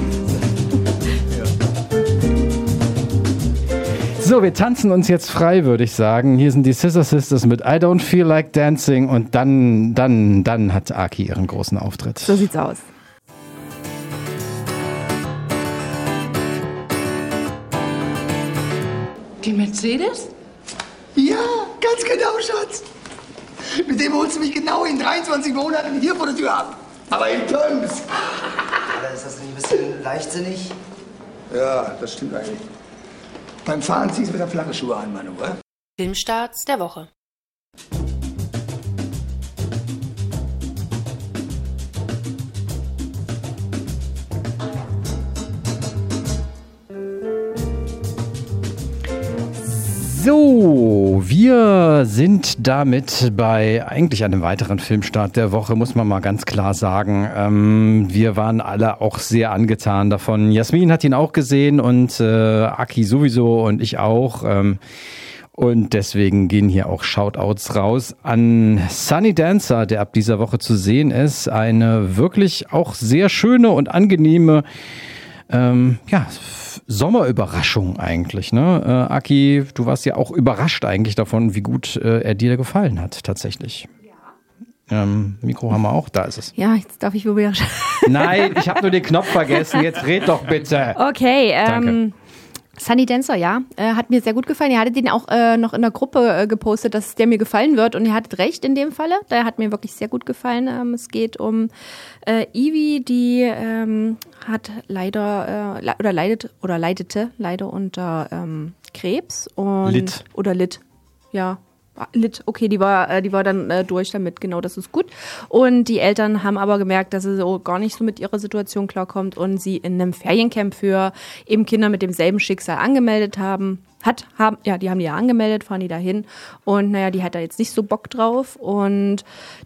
So, wir tanzen uns jetzt frei, würde ich sagen. Hier sind die Scissor Sisters mit I Don't Feel Like Dancing und dann, dann, dann hat Aki ihren großen Auftritt. So sieht's aus. Die Mercedes? Ja, ganz genau, Schatz. Mit dem holst du mich genau in dreiundzwanzig Monaten hier vor der Tür ab. Aber in Pumps. Aber ist das nicht ein bisschen leichtsinnig? Ja, das stimmt eigentlich. Beim Fahren ziehst du wieder flache Schuhe an, Manu, oder? Filmstarts der Woche. So, wir sind damit bei eigentlich einem weiteren Filmstart der Woche, muss man mal ganz klar sagen. Ähm, wir waren alle auch sehr angetan davon. Jasmin hat ihn auch gesehen und äh, Aki sowieso und ich auch. Ähm, und deswegen gehen hier auch Shoutouts raus an Sunny Dancer, der ab dieser Woche zu sehen ist. Eine wirklich auch sehr schöne und angenehme ähm, ja, Sommerüberraschung eigentlich, ne? Äh, Aki, du warst ja auch überrascht eigentlich davon, wie gut äh, er dir gefallen hat, tatsächlich. Ja. Ähm, Mikro haben wir auch, da ist es. Ja, jetzt darf ich wohl wieder. Nein, ich habe nur den Knopf vergessen, jetzt red doch bitte. Okay, Danke. ähm. Sunny Dancer, ja, äh, hat mir sehr gut gefallen. Ihr hattet den auch äh, noch in der Gruppe äh, gepostet, dass der mir gefallen wird und ihr hattet recht in dem Falle. Der hat mir wirklich sehr gut gefallen. Ähm, es geht um äh, Ivy, die ähm, hat leider äh, le- oder leidet oder leidete leider unter ähm, Krebs und Litt. oder litt, ja. Litt, okay, die war, äh, die war dann äh, durch damit, genau, das ist gut. Und die Eltern haben aber gemerkt, dass sie so gar nicht so mit ihrer Situation klarkommt und sie in einem Feriencamp für eben Kinder mit demselben Schicksal angemeldet haben. Hat, haben, ja, die haben die ja angemeldet, fahren die dahin und naja, die hat da jetzt nicht so Bock drauf und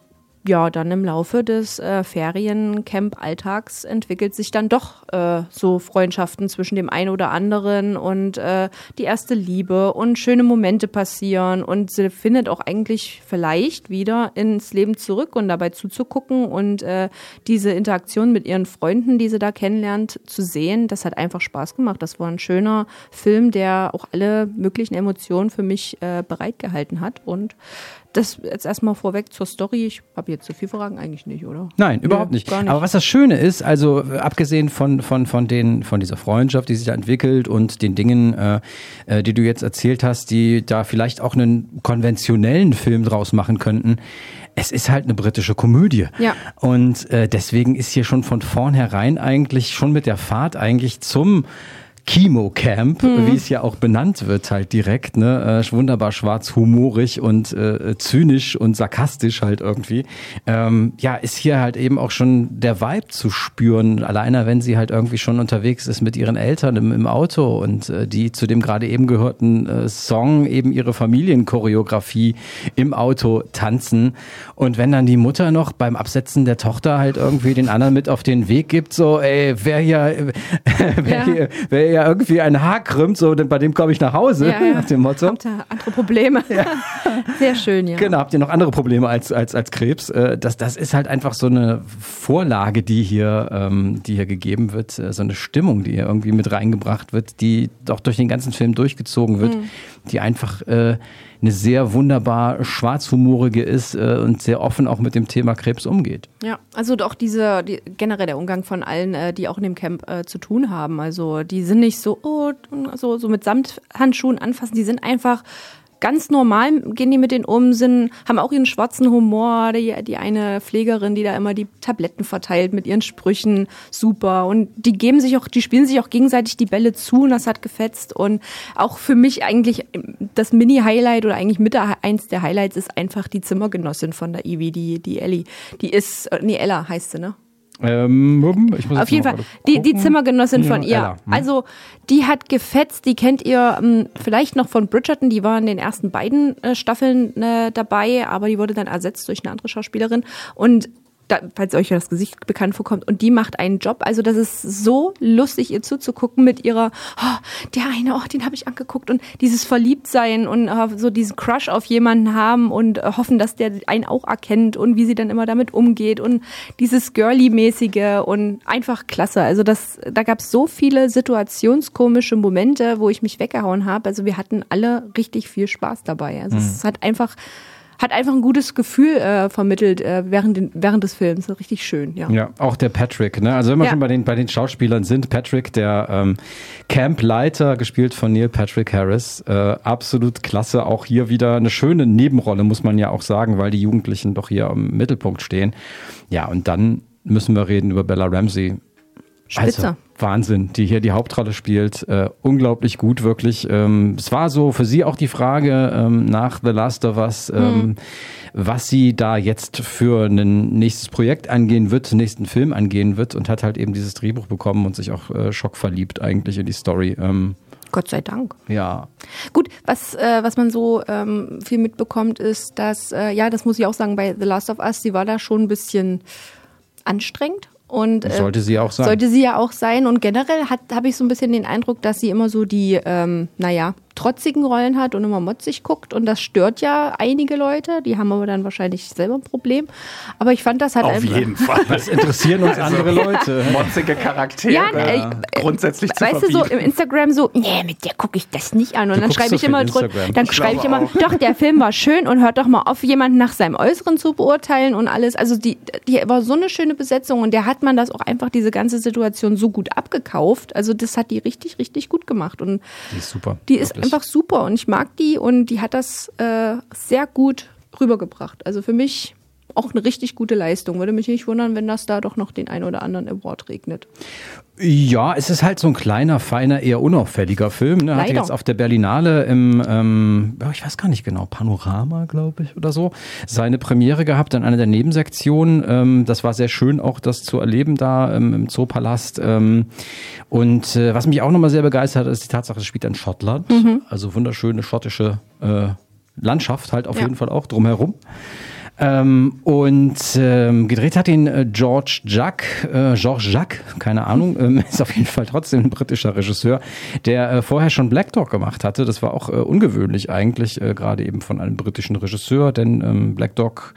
ja, dann im Laufe des äh, Feriencamp-Alltags entwickelt sich dann doch äh, so Freundschaften zwischen dem einen oder anderen und äh, die erste Liebe und schöne Momente passieren und sie findet auch eigentlich vielleicht wieder ins Leben zurück und dabei zuzugucken und äh, diese Interaktion mit ihren Freunden, die sie da kennenlernt, zu sehen, das hat einfach Spaß gemacht. Das war ein schöner Film, der auch alle möglichen Emotionen für mich äh, bereitgehalten hat und das jetzt erstmal vorweg zur Story. Ich habe jetzt zu viel Fragen eigentlich nicht, oder? Nein, überhaupt Nee, nicht. gar nicht. Aber was das Schöne ist, also äh, abgesehen von von von den von dieser Freundschaft, die sich da entwickelt und den Dingen, äh, äh, die du jetzt erzählt hast, die da vielleicht auch einen konventionellen Film draus machen könnten. Es ist halt eine britische Komödie. Ja. Und äh, deswegen ist hier schon von vornherein eigentlich schon mit der Fahrt eigentlich zum Chemo-Camp, Mhm. wie es ja auch benannt wird, halt direkt, ne, äh, wunderbar schwarz, humorig und äh, zynisch und sarkastisch halt irgendwie. Ähm, ja, ist hier halt eben auch schon der Vibe zu spüren, alleine wenn sie halt irgendwie schon unterwegs ist mit ihren Eltern im, im Auto und äh, die zu dem gerade eben gehörten äh, Song eben ihre Familienchoreografie im Auto tanzen und wenn dann die Mutter noch beim Absetzen der Tochter halt irgendwie den anderen mit auf den Weg gibt, so, ey, wer hier, wer Ja. hier, wer ja irgendwie ein Haar krümmt, so, denn bei dem komme ich nach Hause, Ja, ja. nach dem Motto. Habt ihr andere Probleme? Sehr schön, ja. Genau, habt ihr noch andere Probleme als, als, als Krebs? Äh, Das, das ist halt einfach so eine Vorlage, die hier, ähm, die hier gegeben wird, äh, so eine Stimmung, die hier irgendwie mit reingebracht wird, die doch durch den ganzen Film durchgezogen wird, Mhm. die einfach äh, eine sehr wunderbar schwarzhumorige ist äh, und sehr offen auch mit dem Thema Krebs umgeht. Ja, also auch diese, die, generell der Umgang von allen, äh, die auch in dem Camp äh, zu tun haben. Also die sind nicht so, oh, so, so mit Samthandschuhen anfassen, die sind einfach ganz normal gehen die mit denen um, sind, haben auch ihren schwarzen Humor. Die, die eine Pflegerin, die da immer die Tabletten verteilt mit ihren Sprüchen, super. Und die geben sich auch, die spielen sich auch gegenseitig die Bälle zu und das hat gefetzt. Und auch für mich eigentlich das Mini-Highlight oder eigentlich mit der, eins der Highlights ist einfach die Zimmergenossin von der Ivy, die, die Ellie. Die ist, nee, Ella heißt sie, ne? Ähm, ich muss Auf jeden Fall, die, die Zimmergenossin von ihr. Ella. Hm. Also, die hat gefetzt, die kennt ihr ähm, vielleicht noch von Bridgerton, die war in den ersten beiden äh, Staffeln äh, dabei, aber die wurde dann ersetzt durch eine andere Schauspielerin. Und da, falls euch das Gesicht bekannt vorkommt, und die macht einen Job, also das ist so lustig, ihr zuzugucken mit ihrer, oh, der eine, oh, den habe ich angeguckt, und dieses Verliebtsein und uh, so diesen Crush auf jemanden haben und uh, hoffen, dass der einen auch erkennt und wie sie dann immer damit umgeht und dieses Girly-mäßige und einfach klasse. Also das, da gab es so viele situationskomische Momente, wo ich mich weggehauen habe. Also wir hatten alle richtig viel Spaß dabei. Also mhm. es hat einfach hat einfach ein gutes Gefühl äh, vermittelt äh, während, den, während des Films. Richtig schön, ja. Ja, auch der Patrick, ne? Also wenn wir ja. schon bei den, bei den Schauspielern sind, Patrick, der ähm, Campleiter, gespielt von Neil Patrick Harris, äh, absolut klasse. Auch hier wieder eine schöne Nebenrolle, muss man ja auch sagen, weil die Jugendlichen doch hier im Mittelpunkt stehen. Ja, und dann müssen wir reden über Bella Ramsey. Spitze. Also, Wahnsinn, die hier die Hauptrolle spielt. Äh, unglaublich gut, wirklich. Ähm, es war so für sie auch die Frage ähm, nach The Last of Us, ähm, mhm. was sie da jetzt für ein nächstes Projekt angehen wird, nächsten Film angehen wird, und hat halt eben dieses Drehbuch bekommen und sich auch äh, schockverliebt eigentlich in die Story. Ähm, Gott sei Dank. Ja. Gut, was äh, was man so ähm, viel mitbekommt, ist, dass, äh, ja, das muss ich auch sagen, bei The Last of Us, sie war da schon ein bisschen anstrengend. Und, äh, sollte sie auch sein. Sollte sie ja auch sein. Und generell habe ich so ein bisschen den Eindruck, dass sie immer so die, ähm, naja, trotzigen Rollen hat und immer motzig guckt. Und das stört ja einige Leute. Die haben aber dann wahrscheinlich selber ein Problem. Aber ich fand das halt Auf einfach... jeden Fall. Was interessieren uns also, andere Leute? Motzige Charaktere ja, äh, grundsätzlich zu weißt verbieten. du, so im Instagram so, nee, mit der gucke ich das nicht an. Und Du dann guckst schreibe so ich immer viel drunter, Instagram. dann Ich schreibe ich glaube immer, auch. doch, der Film war schön und hört doch mal auf, jemanden nach seinem Äußeren zu beurteilen und alles. Also die, die war so eine schöne Besetzung, und der hat man das auch einfach, diese ganze Situation so gut abgekauft. Also das hat die richtig, richtig gut gemacht. Und Die ist super. die ist wirklich. einfach super, und ich mag die, und die hat das äh, sehr gut rübergebracht. Also für mich auch eine richtig gute Leistung. Würde mich nicht wundern, wenn das da doch noch den ein oder anderen Award regnet. Ja, es ist halt so ein kleiner, feiner, eher unauffälliger Film. Ne? Hatte Leider. jetzt auf der Berlinale im, ähm, ich weiß gar nicht genau, Panorama, glaube ich, oder so, seine Premiere gehabt in einer der Nebensektionen. Ähm, das war sehr schön, auch das zu erleben da ähm, im Zoopalast. Ähm, und äh, was mich auch nochmal sehr begeistert hat, ist die Tatsache, es spielt in Schottland. Mhm. Also wunderschöne schottische äh, Landschaft halt auf Ja. jeden Fall auch drumherum. Ähm, und ähm, gedreht hat ihn äh, George Jacques, äh, Georges Jacques, keine Ahnung, ähm, ist auf jeden Fall trotzdem ein britischer Regisseur, der äh, vorher schon Black Dog gemacht hatte. Das war auch äh, ungewöhnlich eigentlich, äh, gerade eben von einem britischen Regisseur, denn ähm, Black Dog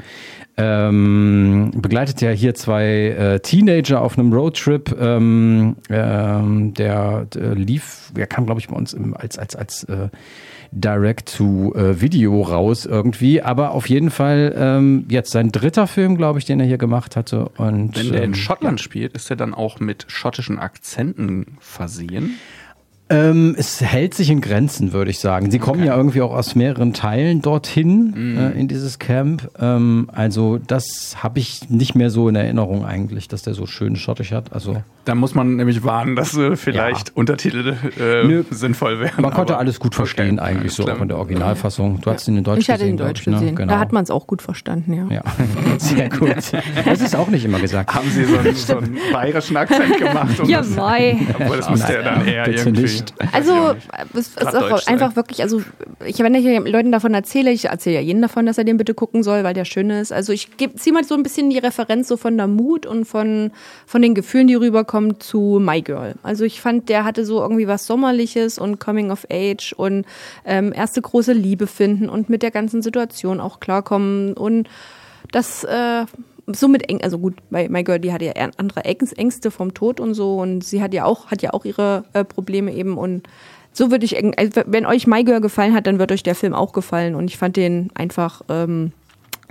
ähm, begleitet ja hier zwei äh, Teenager auf einem Roadtrip. Ähm, ähm, der, der lief, der kam, glaube ich, bei uns im, als als als äh, Direct-to-Video raus irgendwie, aber auf jeden Fall ähm, jetzt sein dritter Film, glaube ich, den er hier gemacht hatte. Und Wenn der in ähm, Schottland spielt, ist er dann auch mit schottischen Akzenten versehen? Ähm, es hält sich in Grenzen, würde ich sagen. Sie kommen Okay. ja irgendwie auch aus mehreren Teilen dorhin Mhm. äh, in dieses Camp. Ähm, also das habe ich nicht mehr so in Erinnerung eigentlich, dass der so schön schottisch hat. Also Da muss man nämlich warnen, dass äh, vielleicht Ja. Untertitel äh, Nö. sinnvoll wären. man konnte aber- alles gut verstehen Okay, eigentlich alles so, klar. auch in der Originalfassung. Du hast ihn in Deutsch Ich hatte gesehen, ihn glaub Deutsch ich, ne? gesehen. Genau. Da hat man es auch gut verstanden, ja. Ja, sehr gut. Das ist auch nicht immer gesagt. Haben Sie so einen, so einen bayerischen Akzent gemacht? Um Ja, das- mei. Obwohl, das müsste ja dann eher Bitte irgendwie... nicht. Also, es ist Grad auch Deutsch sein. einfach wirklich, also, ich, wenn ich Leuten davon erzähle, ich erzähle ja jeden davon, dass er den bitte gucken soll, weil der schön ist. Also, ich ziehe mal so ein bisschen die Referenz so von der Mut und von, von den Gefühlen, die rüberkommen, zu My Girl. Also, ich fand, der hatte so irgendwie was Sommerliches und Coming of Age und ähm, erste große Liebe finden und mit der ganzen Situation auch klarkommen und das, äh, so mit eng, also gut, bei My Girl, die hatte ja andere Ängste vom Tod und so, und sie hat ja auch, hat ja auch ihre äh, Probleme eben, und so würde ich, also wenn euch My Girl gefallen hat, dann wird euch der Film auch gefallen, und ich fand den einfach ähm,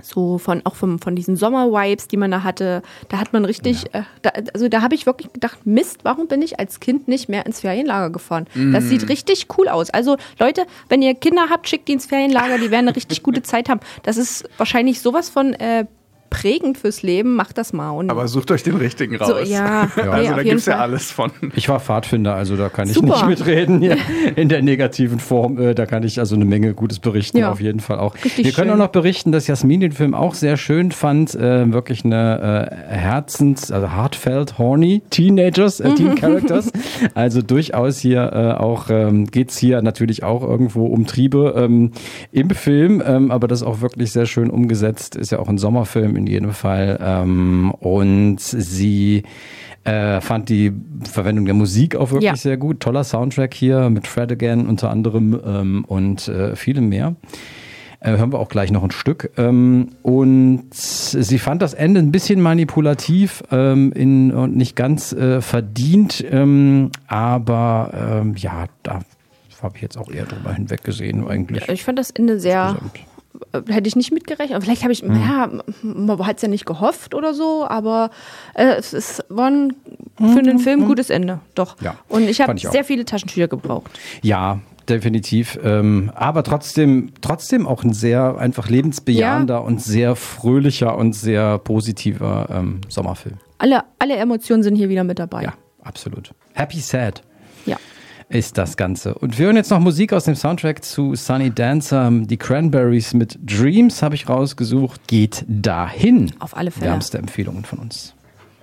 So von auch vom, von diesen Sommer-Vibes, die man da hatte, da hat man richtig, ja. äh, da, also da habe ich wirklich gedacht, Mist, warum bin ich als Kind nicht mehr ins Ferienlager gefahren? Mm. Das sieht richtig cool aus. Also Leute, wenn ihr Kinder habt, schickt die ins Ferienlager, die werden eine richtig gute Zeit haben. Das ist wahrscheinlich sowas von äh, prägend fürs Leben, macht das mal. Und aber sucht euch den richtigen raus. So, ja, ja. Also nee, da gibt es ja alles von. Ich war Pfadfinder, also da kann ich Super. nicht mitreden hier in der negativen Form. Äh, da kann ich also eine Menge Gutes berichten, ja. auf jeden Fall auch. Richtig Wir können schön. auch noch berichten, dass Jasmin den Film auch sehr schön fand. Äh, wirklich eine äh, Herzens-, also heartfelt, horny Teenagers, äh, Teen Characters. Also durchaus hier äh, auch, ähm, geht's hier natürlich auch irgendwo um Triebe ähm, im Film, ähm, aber das auch wirklich sehr schön umgesetzt. Ist ja auch ein Sommerfilm in jedem Fall. Ähm, und sie äh, fand die Verwendung der Musik auch wirklich ja. sehr gut. Toller Soundtrack hier mit Fred Again unter anderem ähm, und äh, vielem mehr. Äh, hören wir auch gleich noch ein Stück. Ähm, und sie fand das Ende ein bisschen manipulativ ähm, in, und nicht ganz äh, verdient. Ähm, aber ähm, ja, da habe ich jetzt auch eher drüber hinweggesehen eigentlich. Ich fand das Ende sehr... Insgesamt. Hätte ich nicht mitgerechnet. Vielleicht habe ich, mhm. ja, man hat es ja nicht gehofft oder so, aber äh, es ist, war ein, für einen Film ein gutes Ende, doch. Ja, und ich habe sehr viele Taschentücher gebraucht. Ja, definitiv. Ähm, aber trotzdem, trotzdem auch ein sehr einfach lebensbejahender ja. und sehr fröhlicher und sehr positiver ähm, Sommerfilm. Alle, alle Emotionen sind hier wieder mit dabei. Ja, absolut. Happy Sad. Ja. Ist das Ganze. Und wir hören jetzt noch Musik aus dem Soundtrack zu Sunny Dancer. Die Cranberries mit Dreams habe ich rausgesucht. Geht dahin. Auf alle Fälle. Wärmste Empfehlungen von uns.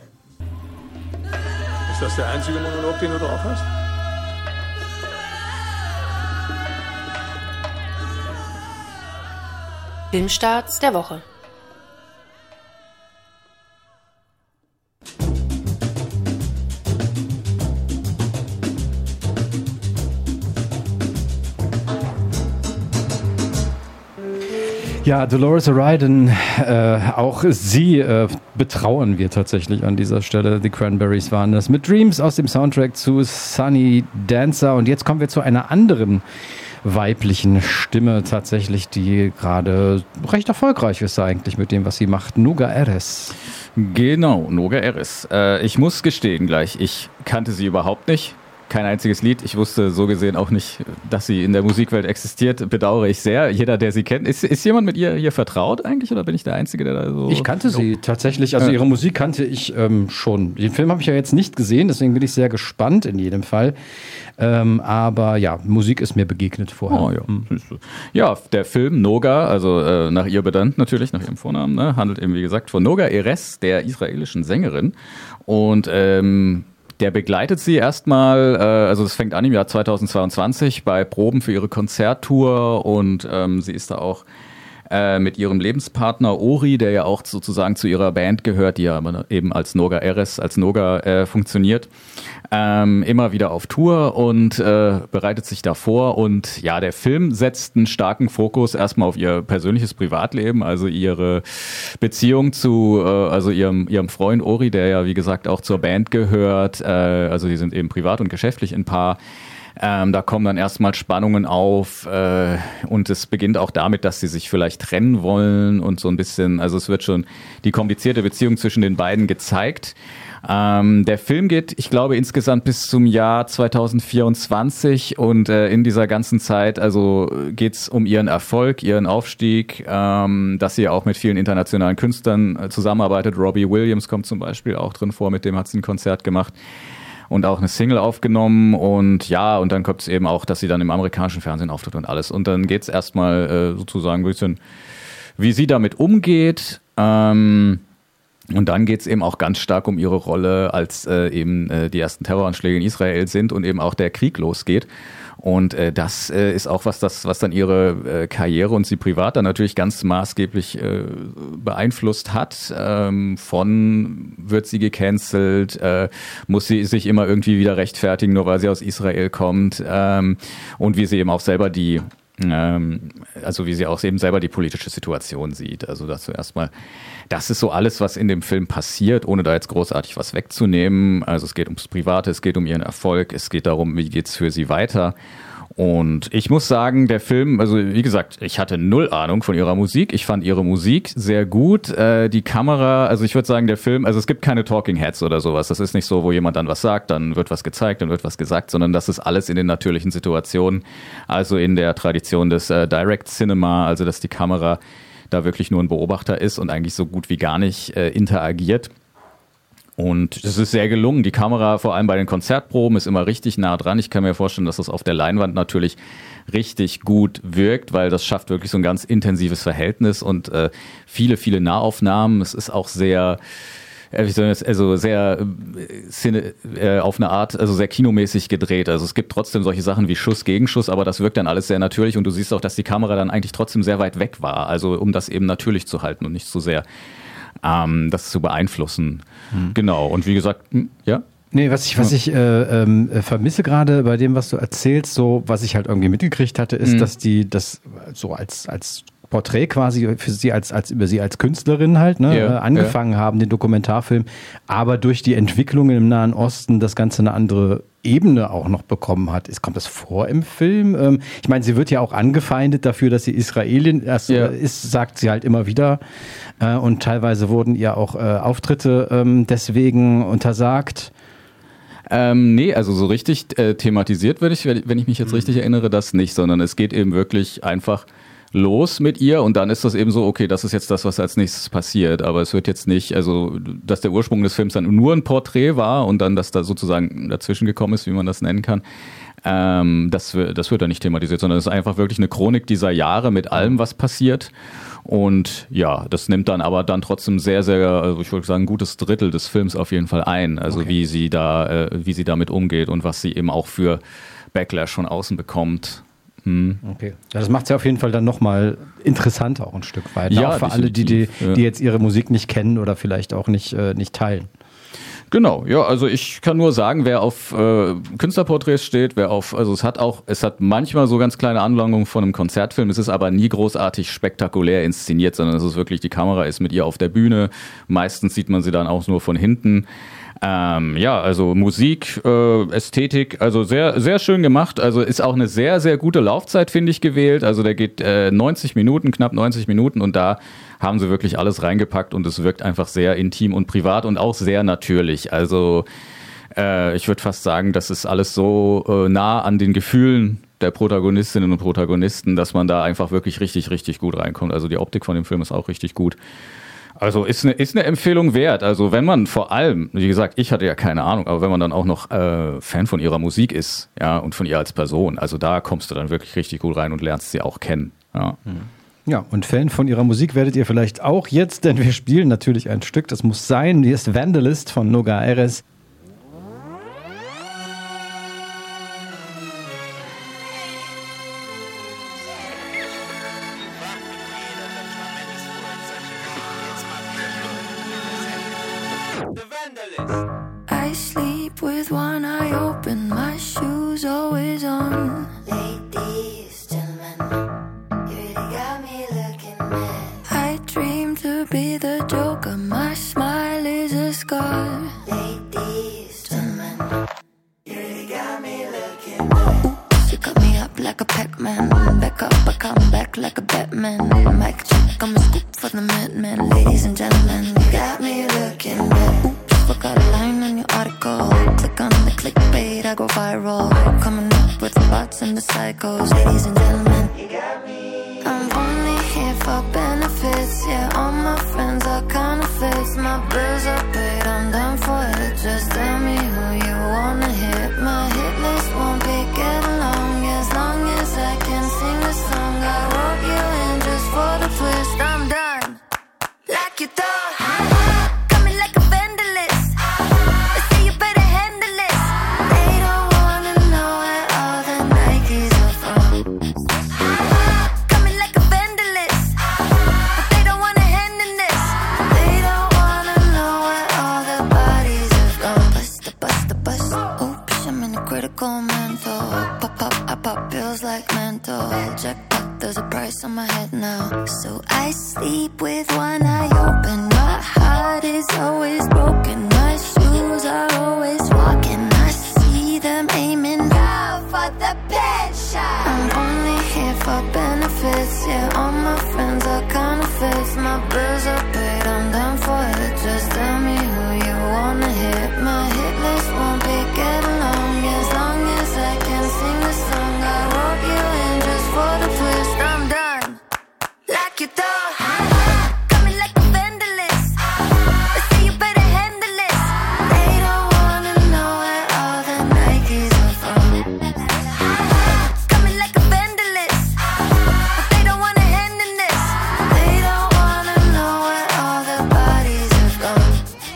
Ist das der einzige Monolog, den du drauf hast? Filmstarts der Woche. Ja, Dolores O'Riordan, äh, auch sie äh, betrauern wir tatsächlich an dieser Stelle. Die Cranberries waren das mit Dreams aus dem Soundtrack zu Sunny Dancer. Und jetzt kommen wir zu einer anderen weiblichen Stimme tatsächlich, die gerade recht erfolgreich ist eigentlich mit dem, was sie macht. Noga Erez. Genau, Noga Erez. Äh, ich muss gestehen gleich, ich kannte sie überhaupt nicht. Kein einziges Lied. Ich wusste so gesehen auch nicht, dass sie in der Musikwelt existiert. Bedauere ich sehr. Jeder, der sie kennt. Ist, ist jemand mit ihr hier vertraut eigentlich oder bin ich der Einzige, der da so... Ich kannte sie tatsächlich. Also ihre Musik kannte ich ähm, schon. Den Film habe ich ja jetzt nicht gesehen, deswegen bin ich sehr gespannt in jedem Fall. Ähm, aber ja, Musik ist mir begegnet vorher. Oh, ja. Hm. ja, der Film Noga, also äh, nach ihr benannt natürlich, nach ihrem Vornamen, ne, handelt eben wie gesagt von Noga Erez, der israelischen Sängerin. Und ähm, der begleitet sie erstmal, äh, also das fängt an im Jahr zweitausendzweiundzwanzig bei Proben für ihre Konzerttour und ähm, sie ist da auch äh, mit ihrem Lebenspartner Ori, der ja auch sozusagen zu ihrer Band gehört, die ja eben als Noga Erez, als Noga äh, funktioniert, ähm, immer wieder auf Tour und äh, bereitet sich da vor. Und ja, der Film setzt einen starken Fokus erstmal auf ihr persönliches Privatleben, also ihre Beziehung zu, äh, also ihrem, ihrem Freund Ori, der ja wie gesagt auch zur Band gehört. Äh, also die sind eben privat und geschäftlich ein Paar. Ähm, da kommen dann erstmal Spannungen auf äh, und es beginnt auch damit, dass sie sich vielleicht trennen wollen und so ein bisschen, also es wird schon die komplizierte Beziehung zwischen den beiden gezeigt. Ähm, der Film geht, ich glaube, insgesamt bis zum Jahr zweitausendvierundzwanzig und äh, in dieser ganzen Zeit, also geht's um ihren Erfolg, ihren Aufstieg, ähm, dass sie auch mit vielen internationalen Künstlern äh, zusammenarbeitet. Robbie Williams kommt zum Beispiel auch drin vor, mit dem hat sie ein Konzert gemacht. Und auch eine Single aufgenommen und ja, und dann kommt es eben auch, dass sie dann im amerikanischen Fernsehen auftritt und alles. Und dann geht es erstmal äh, sozusagen ein bisschen, wie sie damit umgeht. Ähm, und dann geht es eben auch ganz stark um ihre Rolle, als äh, eben äh, die ersten Terroranschläge in Israel sind und eben auch der Krieg losgeht. Und äh, das äh, ist auch was, das, was dann ihre äh, Karriere und sie privat dann natürlich ganz maßgeblich äh, beeinflusst hat. Ähm, von wird sie gecancelt, äh, muss sie sich immer irgendwie wieder rechtfertigen, nur weil sie aus Israel kommt. Ähm, und wie sie eben auch selber die, ähm, also wie sie auch eben selber die politische Situation sieht. Also dazu erstmal, das ist so alles, was in dem Film passiert, ohne da jetzt großartig was wegzunehmen. Also es geht ums Private, es geht um ihren Erfolg, es geht darum, wie geht's für sie weiter. Und ich muss sagen, der Film, also wie gesagt, ich hatte null Ahnung von ihrer Musik. Ich fand ihre Musik sehr gut. Äh, die Kamera, also ich würde sagen, der Film, also es gibt keine Talking Heads oder sowas. Das ist nicht so, wo jemand dann was sagt, dann wird was gezeigt, dann wird was gesagt, sondern das ist alles in den natürlichen Situationen. Also in der Tradition des äh, Direct Cinema, also dass die Kamera da wirklich nur ein Beobachter ist und eigentlich so gut wie gar nicht äh, interagiert. Und es ist sehr gelungen. Die Kamera, vor allem bei den Konzertproben, ist immer richtig nah dran. Ich kann mir vorstellen, dass das auf der Leinwand natürlich richtig gut wirkt, weil das schafft wirklich so ein ganz intensives Verhältnis und äh, viele, viele Nahaufnahmen. Es ist auch sehr, äh, wie soll ich das, also sehr äh, Szene, äh, auf eine Art, also sehr kinomäßig gedreht. Also es gibt trotzdem solche Sachen wie Schuss, Gegenschuss, aber das wirkt dann alles sehr natürlich und du siehst auch, dass die Kamera dann eigentlich trotzdem sehr weit weg war. Also um das eben natürlich zu halten und nicht so sehr Ähm, das zu beeinflussen. Hm. Genau. Und wie gesagt, hm, ja? Nee, was ich, was ich äh, ähm, vermisse gerade bei dem, was du erzählst, so, was ich halt irgendwie mitgekriegt hatte, ist, Mhm. dass die das so als, als Porträt quasi für sie als, als über sie als Künstlerin halt, ne, Ja, äh, angefangen ja. haben, den Dokumentarfilm, aber durch die Entwicklungen im Nahen Osten das Ganze eine andere Ebene auch noch bekommen hat. Ist, kommt das vor im Film? Ähm, ich meine, sie wird ja auch angefeindet dafür, dass sie Israelin erst, Ja. äh, ist, sagt sie halt immer wieder. Äh, und teilweise wurden ihr auch äh, Auftritte ähm, deswegen untersagt. Ähm, nee, also so richtig äh, thematisiert würde ich, wenn ich mich jetzt richtig erinnere, das nicht, sondern es geht eben wirklich einfach los mit ihr und dann ist das eben so, okay, das ist jetzt das, was als nächstes passiert, aber es wird jetzt nicht, also dass der Ursprung des Films dann nur ein Porträt war und dann, dass da sozusagen dazwischen gekommen ist, wie man das nennen kann, ähm, das, das wird da nicht thematisiert, sondern es ist einfach wirklich eine Chronik dieser Jahre mit allem, was passiert. Und ja, das nimmt dann aber dann trotzdem sehr, sehr, also ich würde sagen, ein gutes Drittel des Films auf jeden Fall ein. Also okay. wie sie da, äh, wie sie damit umgeht und was sie eben auch für Backlash von außen bekommt. Hm. Okay. Ja, das macht es ja auf jeden Fall dann nochmal interessanter auch ein Stück weit. Ja, auch für alle, die, die, ja. die jetzt ihre Musik nicht kennen oder vielleicht auch nicht, äh, nicht teilen. Genau, ja, also ich kann nur sagen, wer auf äh, Künstlerporträts steht, wer auf, also es hat auch, es hat manchmal so ganz kleine Anlangungen von einem Konzertfilm, es ist aber nie großartig spektakulär inszeniert, sondern es ist wirklich, die Kamera ist mit ihr auf der Bühne, meistens sieht man sie dann auch nur von hinten. Ähm, ja, also Musik, äh, Ästhetik, also sehr, sehr schön gemacht. Also ist auch eine sehr, sehr gute Laufzeit, finde ich, gewählt. Also der geht äh, neunzig Minuten, knapp neunzig Minuten und da haben sie wirklich alles reingepackt und es wirkt einfach sehr intim und privat und auch sehr natürlich. Also äh, ich würde fast sagen, das ist alles so äh, nah an den Gefühlen der Protagonistinnen und Protagonisten, dass man da einfach wirklich richtig, richtig gut reinkommt. Also die Optik von dem Film ist auch richtig gut. Also ist eine, ist eine Empfehlung wert. Also wenn man vor allem, wie gesagt, ich hatte ja keine Ahnung, aber wenn man dann auch noch äh, Fan von ihrer Musik ist, ja, und von ihr als Person, also da kommst du dann wirklich richtig gut rein und lernst sie auch kennen. Ja. Ja, und Fan von ihrer Musik werdet ihr vielleicht auch jetzt, denn wir spielen natürlich ein Stück, das muss sein. Hier ist Vandalist von Noga Erez. I sleep with one eye open, my shoes always on. Ladies, gentlemen, you really got me looking mad. I dream to be the Joker, my smile is a scar. Ladies, gentlemen, you really got me looking mad. Oops, you cut me up like a Pac-Man. Back up, I come back like a Batman. Mic check, I'm a scoop for the Minutemen. Ladies and gentlemen, you got me looking mad. Oops. Got a line on your article. Click on the clickbait, I go viral. Coming up with the bots and the psychos. Ladies and gentlemen, you got me. I'm only here for benefits. Yeah, all my friends are counterfeits. My bills are paid, I'm done for it. Just tell me who you wanna hit. My hit list won't be getting long. As long as I can sing the song I wrote you in just for the twist. I'm done, like you thought. Pop up, I pop pills like menthol. Jackpot, there's a price on my head now. So I sleep with one eye open. My heart is always broken. My shoes are always walking. I see them aiming down for the pet shop. for benefits. Yeah, all my friends are counterfeits. My bills are paid, I'm down for it. Just tell me who you wanna hit. My hit list won't be getting long. As long as I can sing the song I wrote you in just for the twist. I'm done, like you thought. Coming like a vandalist. They say you better handle this. They don't wanna know where all the Nikes are from. Coming like a vandalist, but they don't wanna handle this. They don't wanna know where all the bodies have gone.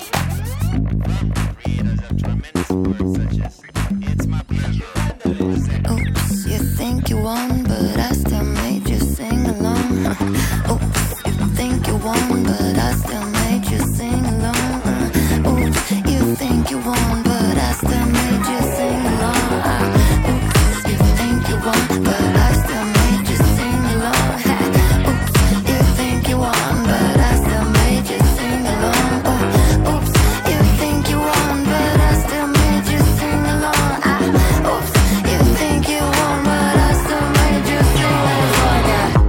Oops, you think you won, but I still made you sing along. Oops, you think you won, but I still made you sing along. Oops, you think you won, but I still made you sing along. Oops, you think you won, but I still made you sing along. Oops, you think you won, but I still made you sing along. Oops, you think you won, but I still made you sing along. Oops, you think you won, but I still made you sing along.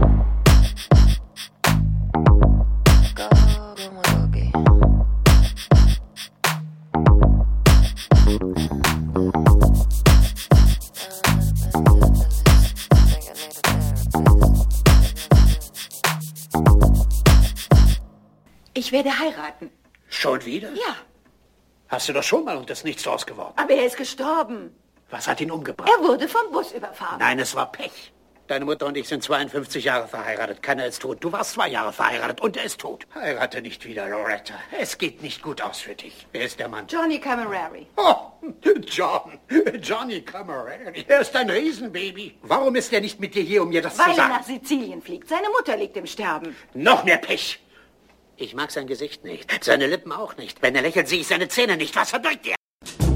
Ich werde heiraten. Schon wieder? Ja, Hast du doch schon mal und das Nichts draus geworden. aber er ist gestorben. Was hat ihn umgebracht? Er wurde vom Bus überfahren. Nein, es war Pech. Deine Mutter und ich sind zweiundfünfzig Jahre verheiratet. Keiner ist tot. Du warst zwei Jahre verheiratet und er ist tot. Heirate nicht wieder, Loretta. Es geht nicht gut aus für dich. Wer ist der Mann? Johnny Camerari. Oh, John. Johnny Camerari. Er ist ein Riesenbaby. Warum ist er nicht mit dir hier, um mir das Weil zu er sagen? nach Sizilien fliegt. Seine Mutter liegt im Sterben. Noch mehr Pech. Ich mag sein Gesicht nicht. Seine Lippen auch nicht. Wenn er lächelt, sehe ich seine Zähne nicht. Was verdrückt er?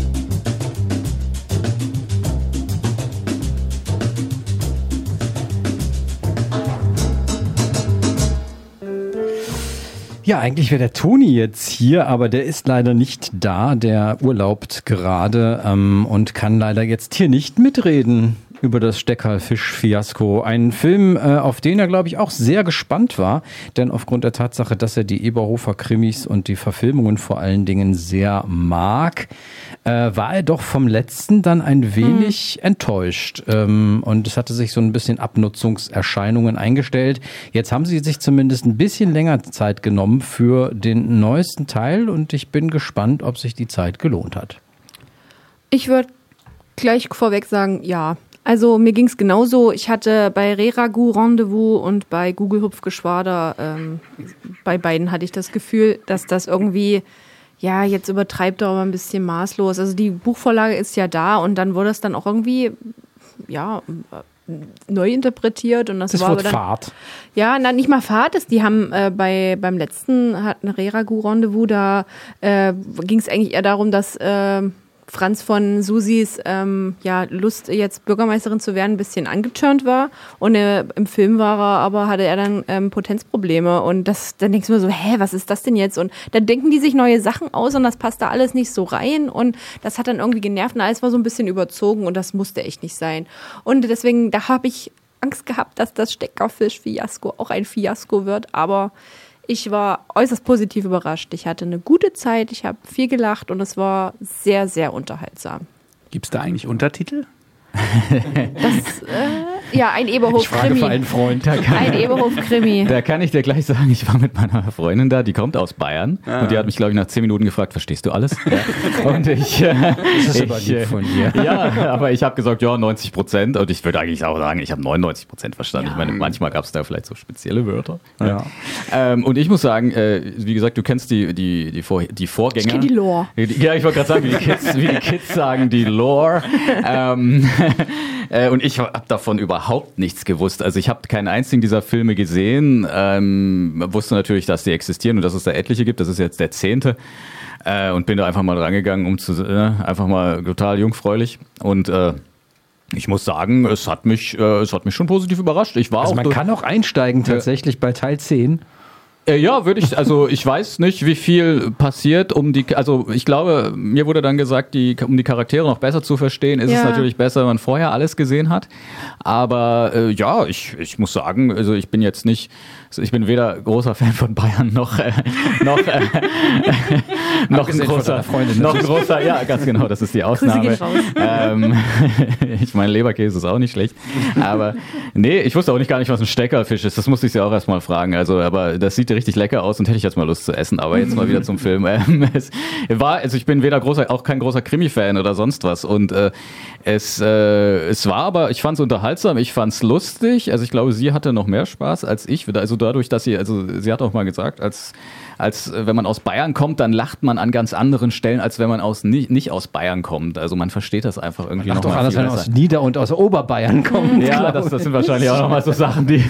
Ja, eigentlich wäre der Toni jetzt hier, aber der ist leider nicht da. Der urlaubt gerade ähm, und kann leider jetzt hier nicht mitreden über das Steckerlfisch-Fiasko. Ein Film, äh, auf den er, glaube ich, auch sehr gespannt war. Denn aufgrund der Tatsache, dass er die Eberhofer-Krimis und die Verfilmungen vor allen Dingen sehr mag, äh, war er doch vom letzten dann ein wenig hm. enttäuscht. Ähm, und es hatte sich so ein bisschen Abnutzungserscheinungen eingestellt. Jetzt haben sie sich zumindest ein bisschen länger Zeit genommen für den neuesten Teil. Und ich bin gespannt, ob sich die Zeit gelohnt hat. Ich würde gleich vorweg sagen, ja. Also mir ging es genauso. Ich hatte bei Re-Ragout Rendezvous und bei Google Hupfgeschwader, ähm, bei beiden hatte ich das Gefühl, dass das irgendwie, ja, jetzt übertreibt er aber ein bisschen maßlos. Also die Buchvorlage ist ja da und dann wurde es dann auch irgendwie, ja, neu interpretiert. Und das, das war wird dann, Fahrt. Ja, na, nicht mal Fahrt ist. Die haben äh, bei beim letzten hatten Re-Ragout Rendezvous, da äh, ging es eigentlich eher darum, dass äh, Franz von Susis ähm, ja, Lust, jetzt Bürgermeisterin zu werden, ein bisschen angeturnt war. Und äh, im Film war er, aber hatte er dann ähm, Potenzprobleme. Und das, dann denkst du mir so, hä, was ist das denn jetzt? Und dann denken die sich neue Sachen aus und das passt da alles nicht so rein. Und das hat dann irgendwie genervt und alles war so ein bisschen überzogen und das musste echt nicht sein. Und deswegen, da habe ich Angst gehabt, dass das Steckerfisch-Fiasko auch ein Fiasko wird. Aber ich war äußerst positiv überrascht. Ich hatte eine gute Zeit, ich habe viel gelacht und es war sehr, sehr unterhaltsam. Gibt es da eigentlich Untertitel? Das, äh, ja, ein Eberhof-Krimi. Ich frage für einen Freund. Da kann, ein Eberhof-Krimi. Da kann ich dir gleich sagen, ich war mit meiner Freundin da, die kommt aus Bayern. Ah. Und die hat mich, glaube ich, nach zehn Minuten gefragt, verstehst du alles? Ja. Und ich... Äh, Das ist ich, aber lieb von dir. Ja, aber ich habe gesagt, ja, neunzig Prozent. Und ich würde eigentlich auch sagen, ich habe neunundneunzig Prozent verstanden. Ja. Ich meine, manchmal gab es da vielleicht so spezielle Wörter. Ja. Ähm, und ich muss sagen, äh, wie gesagt, du kennst die, die, die, Vor die Vorgänger. Ich kenne die Lore. Ja, ich wollte gerade sagen, wie die, Kids, wie die Kids sagen, die Lore. ähm, äh, und ich habe davon überhaupt nichts gewusst. Also ich habe keinen einzigen dieser Filme gesehen. Ähm, wusste natürlich, dass die existieren und dass es da etliche gibt. Das ist jetzt der zehnte. Äh, und bin da einfach mal rangegangen, um zu äh, einfach mal total jungfräulich. Und äh, ich muss sagen, es hat mich, äh, es hat mich schon positiv überrascht. Ich war Also auch man durch- kann auch einsteigen tatsächlich bei Teil zehn. Äh, ja, würde ich, also ich weiß nicht, wie viel passiert, um die, also ich glaube, mir wurde dann gesagt, die, um die Charaktere noch besser zu verstehen, ist Ja. es natürlich besser, wenn man vorher alles gesehen hat. Aber äh, ja, ich, ich muss sagen, also ich bin jetzt nicht, ich bin weder großer Fan von Bayern noch äh, noch äh, noch ein Abgesehen von großer, deiner Freundin noch ein natürlich. großer, ja, ganz genau, das ist die Ausnahme. Grüße gehen raus. Ähm, ich meine, Leberkäse ist auch nicht schlecht. Aber nee, ich wusste auch nicht gar nicht, was ein Steckerfisch ist. Das musste ich sie auch erstmal fragen. Also, aber das sieht richtig lecker aus und hätte ich jetzt mal Lust zu essen. Aber jetzt mal wieder zum Film. Ähm, es war, also ich bin weder großer, auch kein großer Krimi-Fan oder sonst was. Und äh, es, äh, es war aber, ich fand es unterhaltsam, ich fand es lustig. Also ich glaube, sie hatte noch mehr Spaß als ich. Also dadurch, dass sie, also sie hat auch mal gesagt, als als äh, wenn man aus Bayern kommt, dann lacht man an ganz anderen Stellen, als wenn man aus nicht, nicht aus Bayern kommt. Also man versteht das einfach irgendwie Ach noch doch, mal anders, viel wenn man besser. aus Nieder- und aus Oberbayern kommt. Ja, glaub das, das ich. sind wahrscheinlich auch nochmal so Sachen, die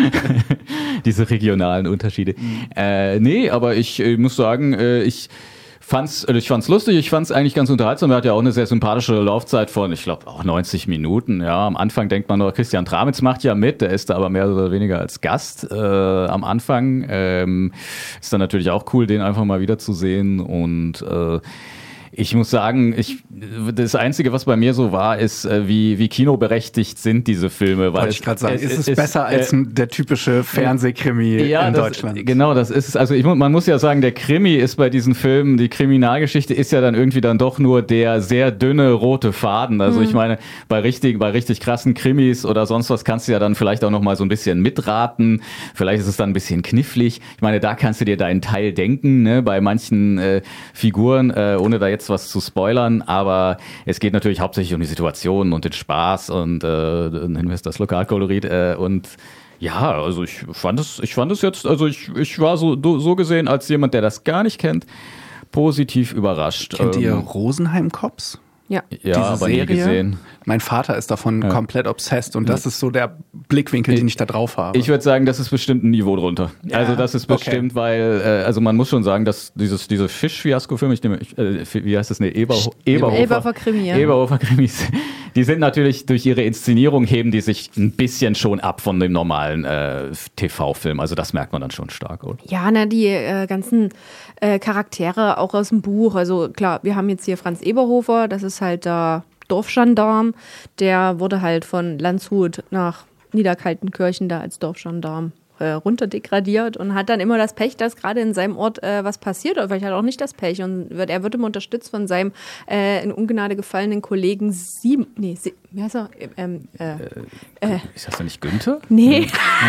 diese regionalen Unterschiede. Äh, nee, aber ich äh, muss sagen, äh, ich fand's, äh, ich fand's lustig, ich fand's eigentlich ganz unterhaltsam. Er hat ja auch eine sehr sympathische Laufzeit von, ich glaube, auch neunzig Minuten. Ja, am Anfang denkt man nur, Christian Tramitz macht ja mit, der ist da aber mehr oder weniger als Gast äh, am Anfang. Ähm, ist dann natürlich auch cool, den einfach mal wiederzusehen und äh, ich muss sagen, ich, das Einzige, was bei mir so war, ist, wie, wie kinoberechtigt sind diese Filme. Weil Wollte ich gerade sagen, es, ist es, es besser als äh, ein, der typische Fernsehkrimi ja, in das, Deutschland? Genau, das ist es. Also ich, mu- man muss ja sagen, der Krimi ist bei diesen Filmen, die Kriminalgeschichte ist ja dann irgendwie dann doch nur der sehr dünne rote Faden. Also Mhm. ich meine, bei richtig, bei richtig krassen Krimis oder sonst was kannst du ja dann vielleicht auch noch mal so ein bisschen mitraten. Vielleicht ist es dann ein bisschen knifflig. Ich meine, da kannst du dir deinen Teil denken, ne, bei manchen äh, Figuren, äh, ohne da jetzt was zu spoilern, aber es geht natürlich hauptsächlich um die Situation und den Spaß und äh, nennen wir es das Lokalkolorit äh, und ja, also ich fand es, ich fand es jetzt, also ich, ich war so, so gesehen als jemand, der das gar nicht kennt, positiv überrascht. Kennt ihr Ähm, Rosenheim Cops? Ja. Ja, Diese aber nie Serie? gesehen. Mein Vater ist davon Ja. komplett obsessed und das ist so der Blickwinkel, den ich da drauf habe. Ich würde sagen, das ist bestimmt ein Niveau drunter. Ja, Also das ist okay. bestimmt, weil, äh, also man muss schon sagen, dass dieses diese Fisch-Fiasko-Filme, ich nehme, ich, äh, wie heißt das, ne, Eber, Eberhofer, Eberhofer Krimi, ja. Eberhofer Krimis, die sind natürlich durch ihre Inszenierung heben die sich ein bisschen schon ab von dem normalen äh, T V-Film. Also das merkt man dann schon stark, oder? Ja, na, die äh, ganzen äh, Charaktere auch aus dem Buch. Also klar, wir haben jetzt hier Franz Eberhofer, das ist halt der Dorfgendarm. Der wurde halt von Landshut nach Niederkaltenkirchen da als Dorfgendarm äh, runterdegradiert und hat dann immer das Pech, dass gerade in seinem Ort äh, was passiert, oder vielleicht hat er auch nicht das Pech. Und wird, er wird immer unterstützt von seinem äh, in Ungnade gefallenen Kollegen Sieben, nee, Sie, wie heißt er? Ähm, äh, äh, Ist das denn nicht Günther? nee. Nee,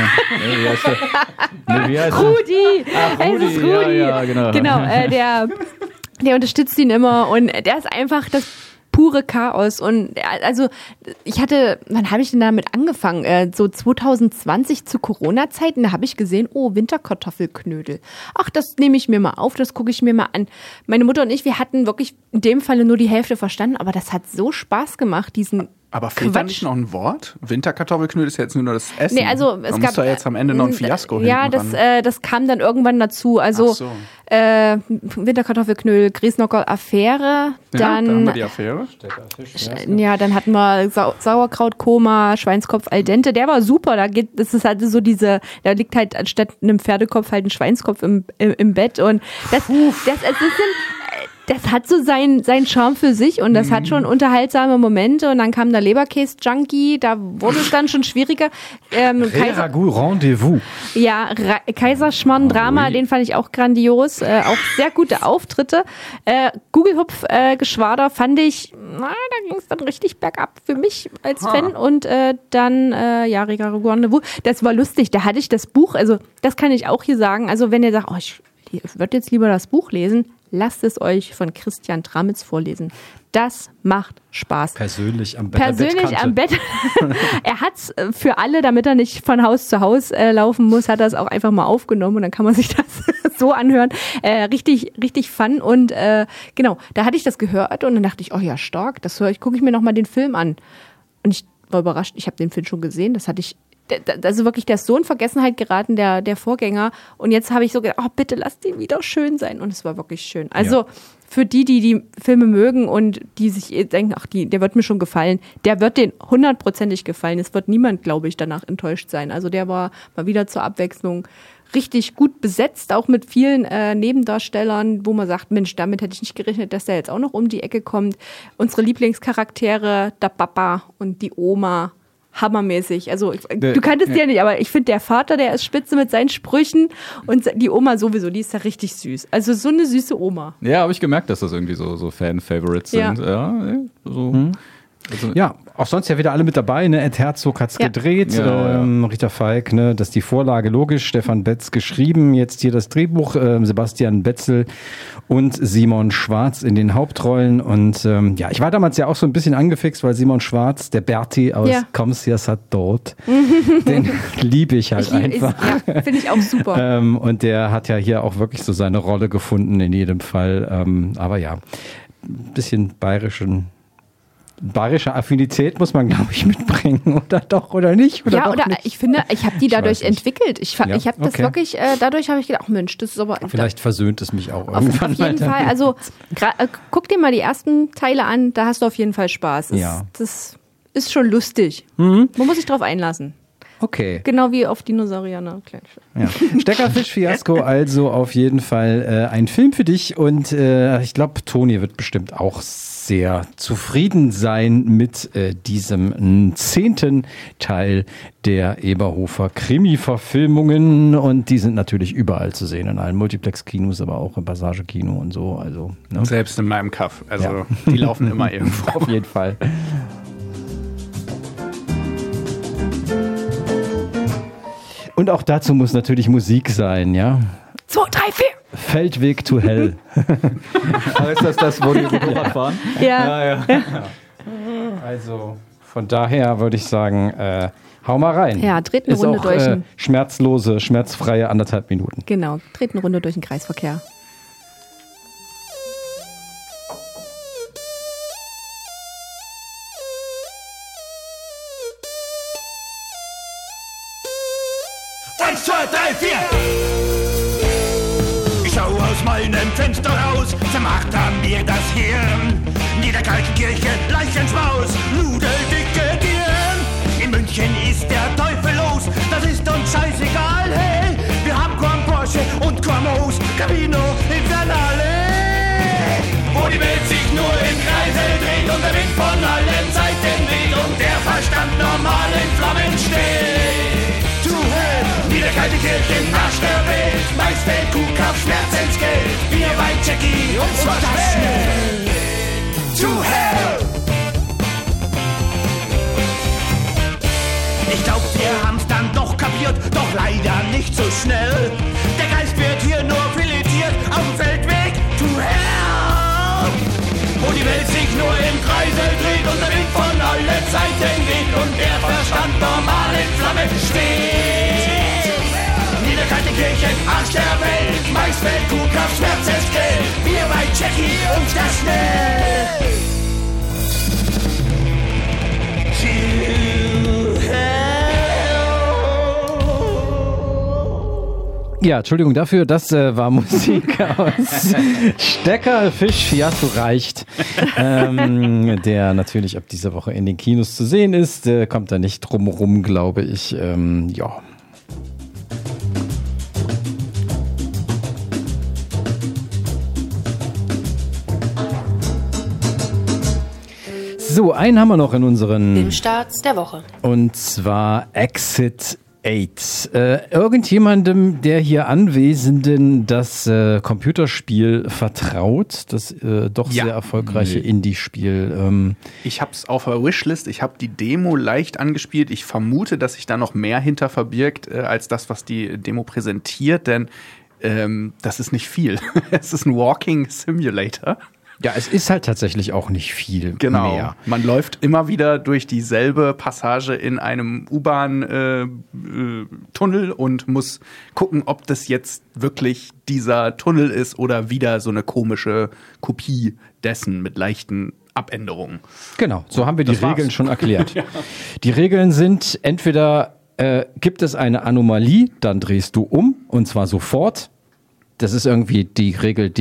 wie heißt der? Nee, wie heißt der? Rudi! Ach, Es ist Rudi, ja, Rudi. ja, genau. Genau, äh, der, der unterstützt ihn immer und der ist einfach das pure Chaos. Und äh, also ich hatte, wann habe ich denn damit angefangen? Äh, so zwanzig zwanzig zu Corona-Zeiten, da habe ich gesehen, oh, Winterkartoffelknödel. Ach, das nehme ich mir mal auf, das gucke ich mir mal an. Meine Mutter und ich, wir hatten wirklich in dem Falle nur die Hälfte verstanden, aber das hat so Spaß gemacht, diesen Aber fehlt da Quatsch. nicht noch ein Wort? Winterkartoffelknödel ist ja jetzt nur noch das Essen. Nee, also es Man gab muss da jetzt am Ende noch ein Fiasko Ja, hinten das, ran. äh, das kam dann irgendwann dazu. Also Ach so. äh, Winterkartoffelknödel, Griesnocker Affäre, Ja, dann da haben wir die Affäre. ja, dann hatten wir Sau Sauerkrautkoma, Schweinskopf al dente. Der war super. Da geht, das ist halt so diese, da liegt halt anstatt einem Pferdekopf halt ein Schweinskopf im, im, im Bett und das, das, es ist ein, das hat so seinen seinen Charme für sich und das Mhm. hat schon unterhaltsame Momente und dann kam der Leberkäse-Junkie, da wurde es dann schon schwieriger. Ähm, Kaiser, Ragout Rendezvous. ja, Ra Kaiserschmarrn-Drama, den fand ich auch grandios. Äh, auch sehr gute Auftritte. Äh, Gugelhupf-Geschwader fand ich, na, da ging es dann richtig bergab für mich als Ha. Fan. Und äh, dann, äh, ja, Ragout Rendezvous, das war lustig. Da hatte ich das Buch, also das kann ich auch hier sagen. Also wenn ihr sagt, oh, ich, ich würde jetzt lieber das Buch lesen, lasst es euch von Christian Tramitz vorlesen. Das macht Spaß. Persönlich am Bett. Persönlich am Bett. Er hat's äh, für alle, damit er nicht von Haus zu Haus äh, laufen muss, hat er es auch einfach mal aufgenommen und dann kann man sich das so anhören. Äh, richtig, richtig fun und äh, genau, da hatte ich das gehört und dann dachte ich, oh ja, stark, das höre ich, gucke ich mir nochmal den Film an. Und ich war überrascht, ich habe den Film schon gesehen, das hatte ich, also wirklich, der ist so in Vergessenheit geraten, der, der Vorgänger. Und jetzt habe ich so gedacht, oh, bitte lass den wieder schön sein. Und es war wirklich schön. Also Ja. für die, die die Filme mögen und die sich denken, ach, die, der wird mir schon gefallen, der wird den hundertprozentig gefallen. Es wird niemand, glaube ich, danach enttäuscht sein. Also der war mal wieder zur Abwechslung richtig gut besetzt, auch mit vielen äh, Nebendarstellern, wo man sagt, Mensch, damit hätte ich nicht gerechnet, dass der jetzt auch noch um die Ecke kommt. Unsere Lieblingscharaktere, der Papa und die Oma, hammermäßig. Also ich, du kanntest die ja nicht, aber ich finde, der Vater, der ist spitze mit seinen Sprüchen und die Oma sowieso, die ist ja richtig süß. Also so eine süße Oma. Ja, habe ich gemerkt, dass das irgendwie so, so Fan-Favorites Ja. sind. Ja, so. Hm. Also, Ja, auch sonst ja wieder alle mit dabei, ne? Ed Herzog hat's Ja. gedreht, Ja, ähm, Rita Falk, ne? Das ist die Vorlage, logisch, Stefan Betz geschrieben, jetzt hier das Drehbuch, ähm, Sebastian Betzel und Simon Schwarz in den Hauptrollen und ähm, ja, ich war damals ja auch so ein bisschen angefixt, weil Simon Schwarz, der Berti aus Ja. Kommst ja satt dort, den liebe ich halt Ich lieb- einfach. ist- ja, finde ich auch super. Ähm, und der hat ja hier auch wirklich so seine Rolle gefunden in jedem Fall. Ähm, aber ja, ein bisschen bayerischen, bayerische Affinität muss man, glaube ich, mitbringen. Oder doch, oder nicht? Oder ja, doch oder nicht? ich finde, ich habe die Ich dadurch weiß nicht. entwickelt. Ich, fa- Ja, ich habe das okay. wirklich, äh, dadurch habe ich gedacht, ach Mensch, das ist aber... Vielleicht versöhnt es mich auch Auf, irgendwann. auf jeden mal Fall, also gra- äh, guck dir mal die ersten Teile an, da hast du auf jeden Fall Spaß. Das, Ja. das ist schon lustig. Mhm. Man muss sich drauf einlassen. Okay. Genau wie auf Dinosaurier, ne? Klein. Ja. Steckerfisch-Fiasko, also auf jeden Fall äh, ein Film für dich und äh, ich glaube, Toni wird bestimmt auch sehr zufrieden sein mit äh, diesem n- zehnten Teil der Eberhofer Krimi-Verfilmungen und die sind natürlich überall zu sehen, in allen Multiplex-Kinos, aber auch im Passage-Kino und so. Also, ne? Selbst in meinem Kaff. Also Ja. die laufen immer irgendwo. Auf jeden Fall. Und auch dazu muss natürlich Musik sein, ja. Zwei, drei, vier. Feldweg to Hell. ist das das, wo die Motorrad fahren? Ja. Ja, ja. Also von daher würde ich sagen, äh, hau mal rein. Ja, dreht eine Ist Runde auch, durch Äh, den- schmerzlose, schmerzfreie anderthalb Minuten. Genau, dreht eine Runde durch den Kreisverkehr. Eins, zwei, drei, vier. Ich schau aus meinem Fenster raus, zermacht an mir das Hirn. Niederkaltenkirche, Leichenschmaus, nudeldicke Dirn. In München ist der Teufel los, das ist uns scheißegal, hey. Wir haben kein Porsche und kein Moos, Camino Infernale. Wo die Welt sich nur im Kreisel dreht und der Wind von allen Seiten weht und der Verstand normal in Flammen steht. To hell, niederkalte Kirchen, Arsch der Welt, Maisfeld, Kuhkauf, Schmerzensgeld, wir bei Jackie und zwar das schnell. To hell! Ich glaub, wir haben's dann doch kapiert, doch leider nicht so schnell. Der Geist wird hier nur filetiert, auf dem Feldweg to hell! Wo die Welt sich nur im Kreisel dreht und der Wind von allen Seiten weht und der Verstand normal in Flammen steht. Niederkalte Kirchen, Arsch der Welt, Maisfeld, Kuhkauf, Schmerzensgeld, wir bei Jackie und das schnell. Ja, Entschuldigung dafür, das äh, war Musik aus Steckerfisch Fiasko reicht, ähm, der natürlich ab dieser Woche in den Kinos zu sehen ist. Äh, kommt da nicht drum rum, glaube ich. Ähm, ja. So, einen haben wir noch in unseren Filmstarts der Woche. und zwar Exit acht. Äh, irgendjemandem der hier Anwesenden das äh, Computerspiel vertraut, das äh, doch Ja. sehr erfolgreiche Nee. Indie-Spiel. Ähm, Ich habe es auf der Wishlist, ich habe die Demo leicht angespielt. Ich vermute, dass sich da noch mehr hinter verbirgt, äh, als das, was die Demo präsentiert, denn ähm, das ist nicht viel. Es ist ein Walking Simulator. ja, es ist halt tatsächlich auch nicht viel Genau. mehr. Man läuft immer wieder durch dieselbe Passage in einem U-Bahn-Tunnel äh, äh, und muss gucken, ob das jetzt wirklich dieser Tunnel ist oder wieder so eine komische Kopie dessen mit leichten Abänderungen. Genau, so haben wir die Das war's. Regeln schon erklärt. Die Regeln sind entweder äh, gibt es eine Anomalie, dann drehst du um und zwar sofort. Das ist irgendwie die Regel, die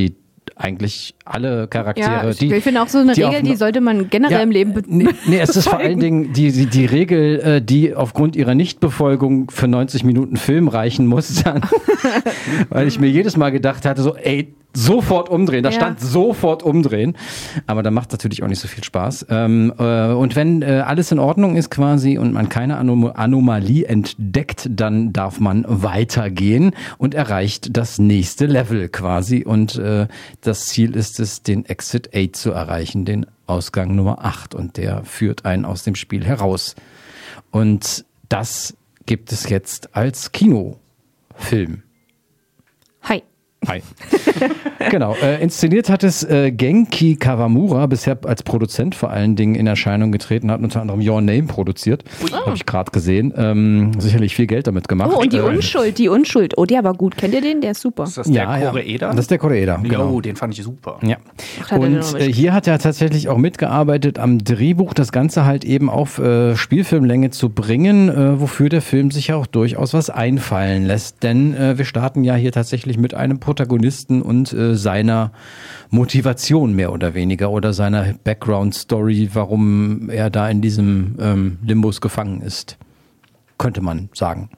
eigentlich alle Charaktere, Ja, ich die... ich finde auch so eine die Regel, auf- die sollte man generell Ja, im Leben be- Nee, nee, es ist vor allen befolgen. Dingen die, die, die Regel, äh, die aufgrund ihrer Nichtbefolgung für neunzig Minuten Film reichen muss, dann, weil ich mir jedes Mal gedacht hatte, so, ey, sofort umdrehen. Da Ja. stand sofort umdrehen. Aber da macht es natürlich auch nicht so viel Spaß. Ähm, äh, und wenn äh, alles in Ordnung ist quasi und man keine Anom- Anomalie entdeckt, dann darf man weitergehen und erreicht das nächste Level quasi. Und äh, das Ziel ist es, den Exit acht zu erreichen, den Ausgang Nummer acht. Und der führt einen aus dem Spiel heraus. Und das gibt es jetzt als Kinofilm. Hi. Hi. Genau, äh, inszeniert hat es äh, Genki Kawamura, bisher als Produzent vor allen Dingen in Erscheinung getreten, hat unter anderem Your Name produziert, habe ich gerade gesehen, ähm, sicherlich viel Geld damit gemacht. Oh, und die Äh, Unschuld, die Unschuld. Oh, der war gut. Kennt ihr den? Der ist super. Ist das der Ja, ja. Koreeda? Das ist der Koreeda, genau. Jo, den fand ich super. Ja. Ach, hat er den noch Und nicht äh, hier hat er tatsächlich auch mitgearbeitet am Drehbuch, das Ganze halt eben auf äh, Spielfilmlänge zu bringen, äh, wofür der Film sich ja auch durchaus was einfallen lässt. Denn äh, wir starten ja hier tatsächlich mit einem Protagonisten und äh, seiner Motivation mehr oder weniger oder seiner Background-Story, warum er da in diesem ähm, Limbus gefangen ist. Könnte man sagen.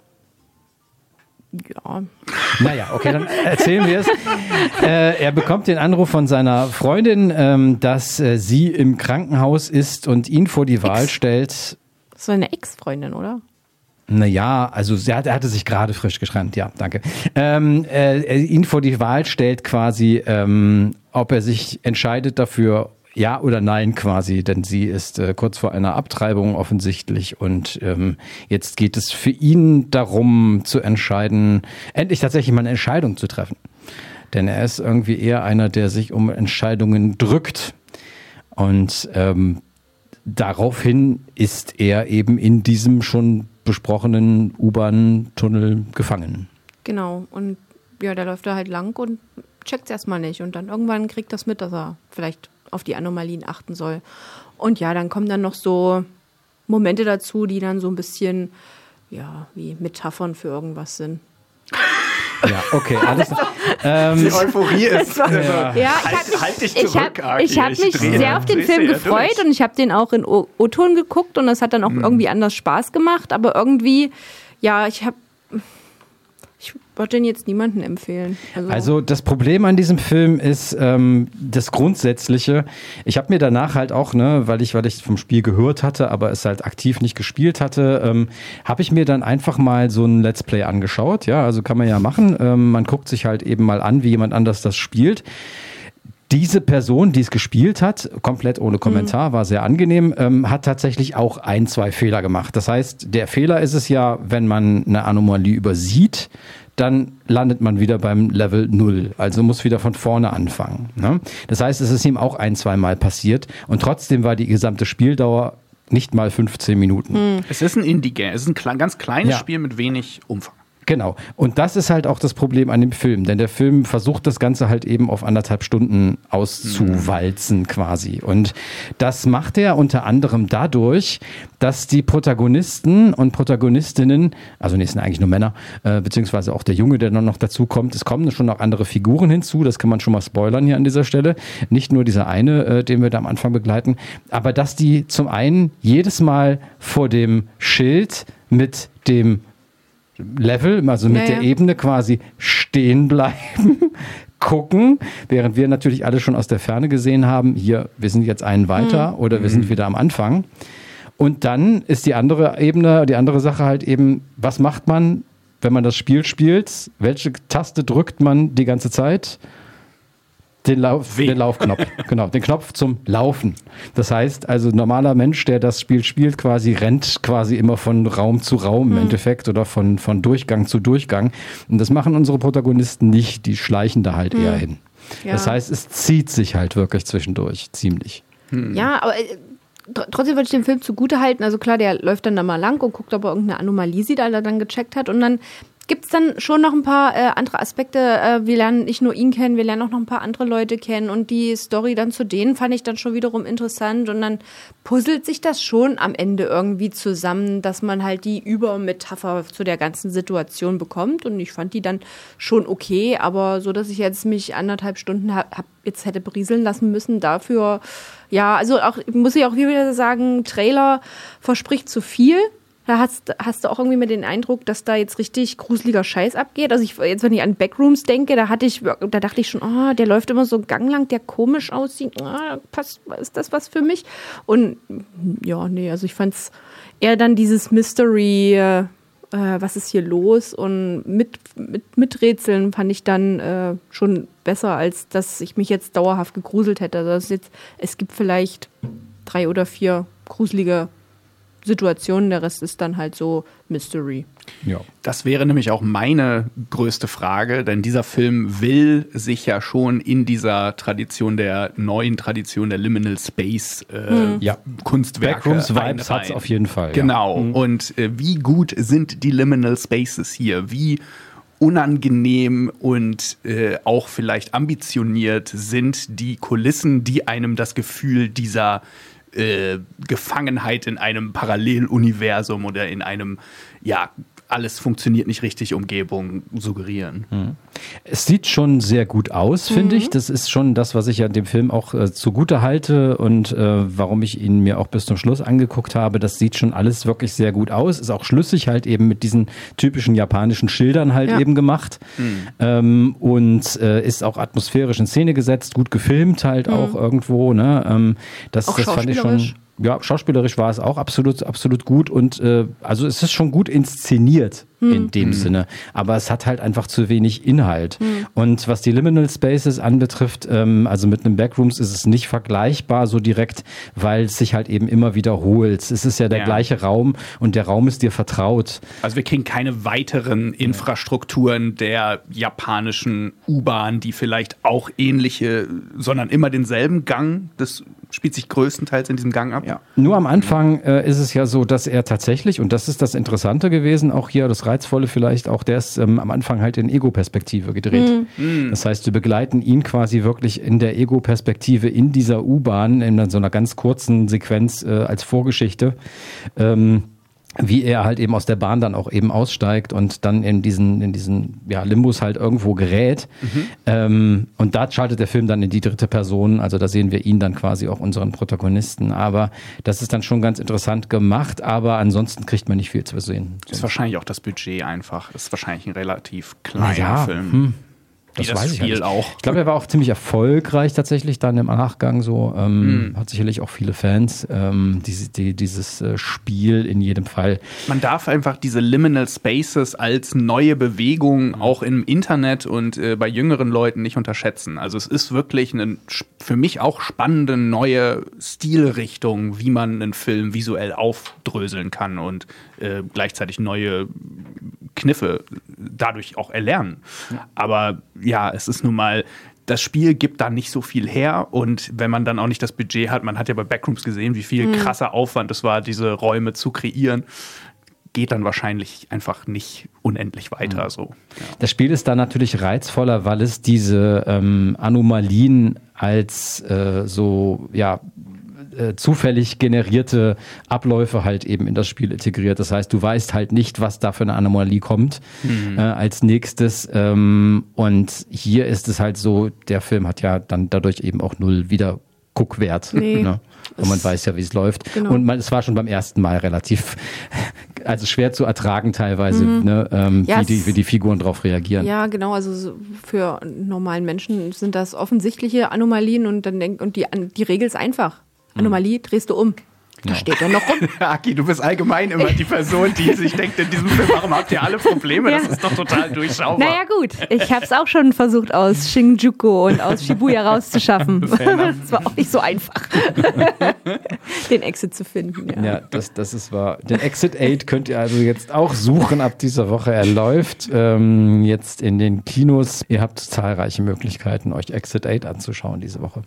Ja. Naja, okay, dann erzählen wir es. Äh, er bekommt den Anruf von seiner Freundin, ähm, dass äh, sie im Krankenhaus ist und ihn vor die Wahl Ex. stellt. Das war eine Ex-Freundin, oder? Naja, also sie hat, er hatte sich gerade frisch getrennt, ja, danke. Ähm, äh, er ihn vor die Wahl stellt quasi, ähm, ob er sich entscheidet dafür, ja oder nein quasi, denn sie ist äh, kurz vor einer Abtreibung offensichtlich und ähm, jetzt geht es für ihn darum zu entscheiden, endlich tatsächlich mal eine Entscheidung zu treffen. Denn er ist irgendwie eher einer, der sich um Entscheidungen drückt und ähm, daraufhin ist er eben in diesem schon besprochenen U-Bahn-Tunnel gefangen. Genau. Und ja, da läuft er halt lang und checkt es erstmal nicht. Und dann irgendwann kriegt das mit, dass er vielleicht auf die Anomalien achten soll. Und ja, dann kommen dann noch so Momente dazu, die dann so ein bisschen, ja, wie Metaphern für irgendwas sind. Ja, okay, alles. Ähm, Die Euphorie ist. Ja, Ja. ja ich Halt- habe mich, halt dich ich zurück, hab, Aki. ich hab Ich mich drehe. sehr auf den Drehst du Film ja gefreut durch. und ich habe den auch in O- O-Ton geguckt und das hat dann auch Mhm. irgendwie anders Spaß gemacht. Aber irgendwie, ja, ich habe, ich wollte den jetzt niemandem empfehlen. Also das Problem an diesem Film ist ähm, das Grundsätzliche. Ich habe mir danach halt auch, ne, weil ich, weil ich vom Spiel gehört hatte, aber es halt aktiv nicht gespielt hatte, ähm, habe ich mir dann einfach mal so ein Let's Play angeschaut. Ja, also kann man ja machen. Ähm, man guckt sich halt eben mal an, wie jemand anders das spielt. Diese Person, die es gespielt hat, komplett ohne Kommentar, war sehr angenehm, ähm, hat tatsächlich auch ein, zwei Fehler gemacht. Das heißt, der Fehler ist es ja, wenn man eine Anomalie übersieht, dann landet man wieder beim Level null. Also muss wieder von vorne anfangen. Ne? Das heißt, es ist ihm auch ein, zwei Mal passiert und trotzdem war die gesamte Spieldauer nicht mal fünfzehn Minuten. Es ist ein Indie-Game. Es ist ein kle- ganz kleines Ja. Spiel mit wenig Umfang. Genau. Und das ist halt auch das Problem an dem Film, denn der Film versucht das Ganze halt eben auf anderthalb Stunden auszuwalzen quasi. Und das macht er unter anderem dadurch, dass die Protagonisten und Protagonistinnen, also nee, es sind eigentlich nur Männer, äh, beziehungsweise auch der Junge, der dann noch dazu kommt, es kommen schon noch andere Figuren hinzu, das kann man schon mal spoilern hier an dieser Stelle. Nicht nur dieser eine, äh, den wir da am Anfang begleiten, aber dass die zum einen jedes Mal vor dem Schild mit dem Level, also mit Ja, der ja. Ebene quasi stehen bleiben, gucken, während wir natürlich alle schon aus der Ferne gesehen haben, hier, wir sind jetzt einen weiter Mhm. oder wir sind wieder am Anfang. Und dann ist die andere Ebene, die andere Sache halt eben, was macht man, wenn man das Spiel spielt? Welche Taste drückt man die ganze Zeit? Den, Lauf, den Laufknopf, genau, den Knopf zum Laufen. Das heißt, also ein normaler Mensch, der das Spiel spielt, quasi rennt quasi immer von Raum zu Raum im Endeffekt oder von, von Durchgang zu Durchgang. Und das machen unsere Protagonisten nicht, die schleichen da halt eher hin. Ja. Das heißt, es zieht sich halt wirklich zwischendurch ziemlich. Ja, aber äh, tr- trotzdem würde ich den Film zugute halten. Also klar, der läuft dann da mal lang und guckt, ob er irgendeine Anomalie sieht, die er dann gecheckt hat. Und dann gibt es dann schon noch ein paar äh, andere Aspekte. Äh, wir lernen nicht nur ihn kennen, wir lernen auch noch ein paar andere Leute kennen und die Story dann zu denen fand ich dann schon wiederum interessant und dann puzzelt sich das schon am Ende irgendwie zusammen, dass man halt die Übermetapher zu der ganzen Situation bekommt und ich fand die dann schon okay, aber so, dass ich jetzt mich anderthalb Stunden hab, hab jetzt hätte berieseln lassen müssen dafür, ja, also auch muss ich auch wieder sagen, Trailer verspricht zu viel. Da hast, hast du auch irgendwie mit den Eindruck, dass da jetzt richtig gruseliger Scheiß abgeht. Also ich, jetzt, wenn ich an Backrooms denke, da hatte ich, da dachte ich schon, oh, der läuft immer so einen Gang lang, der komisch aussieht. Oh, passt, ist das was für mich? Und ja, nee, also ich fand's eher dann dieses Mystery, äh, was ist hier los? Und mit, mit, mit Rätseln fand ich dann äh, schon besser, als dass ich mich jetzt dauerhaft gegruselt hätte. Also das ist jetzt, es gibt vielleicht drei oder vier gruselige Situationen, der Rest ist dann halt so Mystery. Ja. Das wäre nämlich auch meine größte Frage, denn dieser Film will sich ja schon in dieser Tradition der neuen Tradition der Liminal Space äh, hm. ja. Kunstwerke Backrooms-Vibes hat es auf jeden Fall. Genau. Ja. Mhm. Und äh, wie gut sind die Liminal Spaces hier? Wie unangenehm und äh, auch vielleicht ambitioniert sind die Kulissen, die einem das Gefühl dieser Äh, Gefangenheit in einem Paralleluniversum oder in einem, ja, alles funktioniert nicht richtig Umgebung suggerieren. Mhm. Es sieht schon sehr gut aus, finde mhm. ich. Das ist schon das, was ich ja dem Film auch äh, zugute halte und äh, warum ich ihn mir auch bis zum Schluss angeguckt habe. Das sieht schon alles wirklich sehr gut aus. Ist auch schlüssig halt eben mit diesen typischen japanischen Schildern halt ja. eben gemacht. Mhm. Ähm, und äh, ist auch atmosphärisch in Szene gesetzt, gut gefilmt halt mhm. auch irgendwo. Ne? Ähm, das auch das fand ich schon... Ja, schauspielerisch war es auch absolut, absolut gut und äh, also es ist schon gut inszeniert hm. in dem hm. Sinne, aber es hat halt einfach zu wenig Inhalt. Hm. Und was die Liminal Spaces anbetrifft, ähm, also mit einem Backrooms ist es nicht vergleichbar so direkt, weil es sich halt eben immer wiederholt. Es ist ja der ja. gleiche Raum und der Raum ist dir vertraut. Also wir kriegen keine weiteren Infrastrukturen der japanischen U-Bahn, die vielleicht auch ähnliche, sondern immer denselben Gang, das spielt sich größtenteils in diesem Gang ab. Ja. Nur am Anfang äh, ist es ja so, dass er tatsächlich, und das ist das Interessante gewesen, auch hier das Reizvolle vielleicht, auch der ist ähm, am Anfang halt in Ego-Perspektive gedreht. Mhm. Das heißt, wir begleiten ihn quasi wirklich in der Ego-Perspektive in dieser U-Bahn, in so einer ganz kurzen Sequenz äh, als Vorgeschichte. Ähm, wie er halt eben aus der Bahn dann auch eben aussteigt und dann in diesen, in diesen ja, Limbus halt irgendwo gerät. Mhm. Ähm, und da schaltet der Film dann in die dritte Person, also da sehen wir ihn dann quasi auch unseren Protagonisten. Aber das ist dann schon ganz interessant gemacht, aber ansonsten kriegt man nicht viel zu sehen. Das ist wahrscheinlich auch das Budget einfach. Das ist wahrscheinlich ein relativ kleiner ja, Film. Hm. Das, das weiß ich halt auch. Ich glaube, er war auch ziemlich erfolgreich tatsächlich dann im Nachgang so. Ähm, mm. Hat sicherlich auch viele Fans. Ähm, diese, die, dieses äh, Spiel in jedem Fall. Man darf einfach diese Liminal Spaces als neue Bewegung auch im Internet und äh, bei jüngeren Leuten nicht unterschätzen. Also es ist wirklich eine für mich auch spannende neue Stilrichtung, wie man einen Film visuell aufdröseln kann und äh, gleichzeitig neue Kniffe dadurch auch erlernen. Aber ja, es ist nun mal, das Spiel gibt da nicht so viel her und wenn man dann auch nicht das Budget hat, man hat ja bei Backrooms gesehen, wie viel mhm. krasser Aufwand es war, diese Räume zu kreieren, geht dann wahrscheinlich einfach nicht unendlich weiter. Mhm. So. Ja. Das Spiel ist dann natürlich reizvoller, weil es diese ähm, Anomalien als äh, so, ja, zufällig generierte Abläufe halt eben in das Spiel integriert. Das heißt, du weißt halt nicht, was da für eine Anomalie kommt mhm. äh, als nächstes. Ähm, und hier ist es halt so, der Film hat ja dann dadurch eben auch null Wiederguckwert. Nee. Ne? Und man weiß ja, wie es läuft. Genau. Und man, es war schon beim ersten Mal relativ also schwer zu ertragen teilweise, mhm. ne, ähm, ja, wie, die, wie die Figuren darauf reagieren. Ja, genau. Also für normalen Menschen sind das offensichtliche Anomalien und dann denk, und die, die Regel ist einfach. Anomalie, drehst du um. Da ja. steht er noch rum. Aki, du bist allgemein immer die Person, die sich denkt in diesem Film, warum habt ihr alle Probleme? Das ja. ist doch total durchschaubar. Naja gut, ich habe es auch schon versucht, aus Shinjuku und aus Shibuya rauszuschaffen. Das war auch nicht so einfach, den Exit zu finden. Ja, ja das, das ist wahr. Den Exit acht könnt ihr also jetzt auch suchen ab dieser Woche. Er läuft ähm, jetzt in den Kinos. Ihr habt zahlreiche Möglichkeiten, euch Exit acht anzuschauen diese Woche.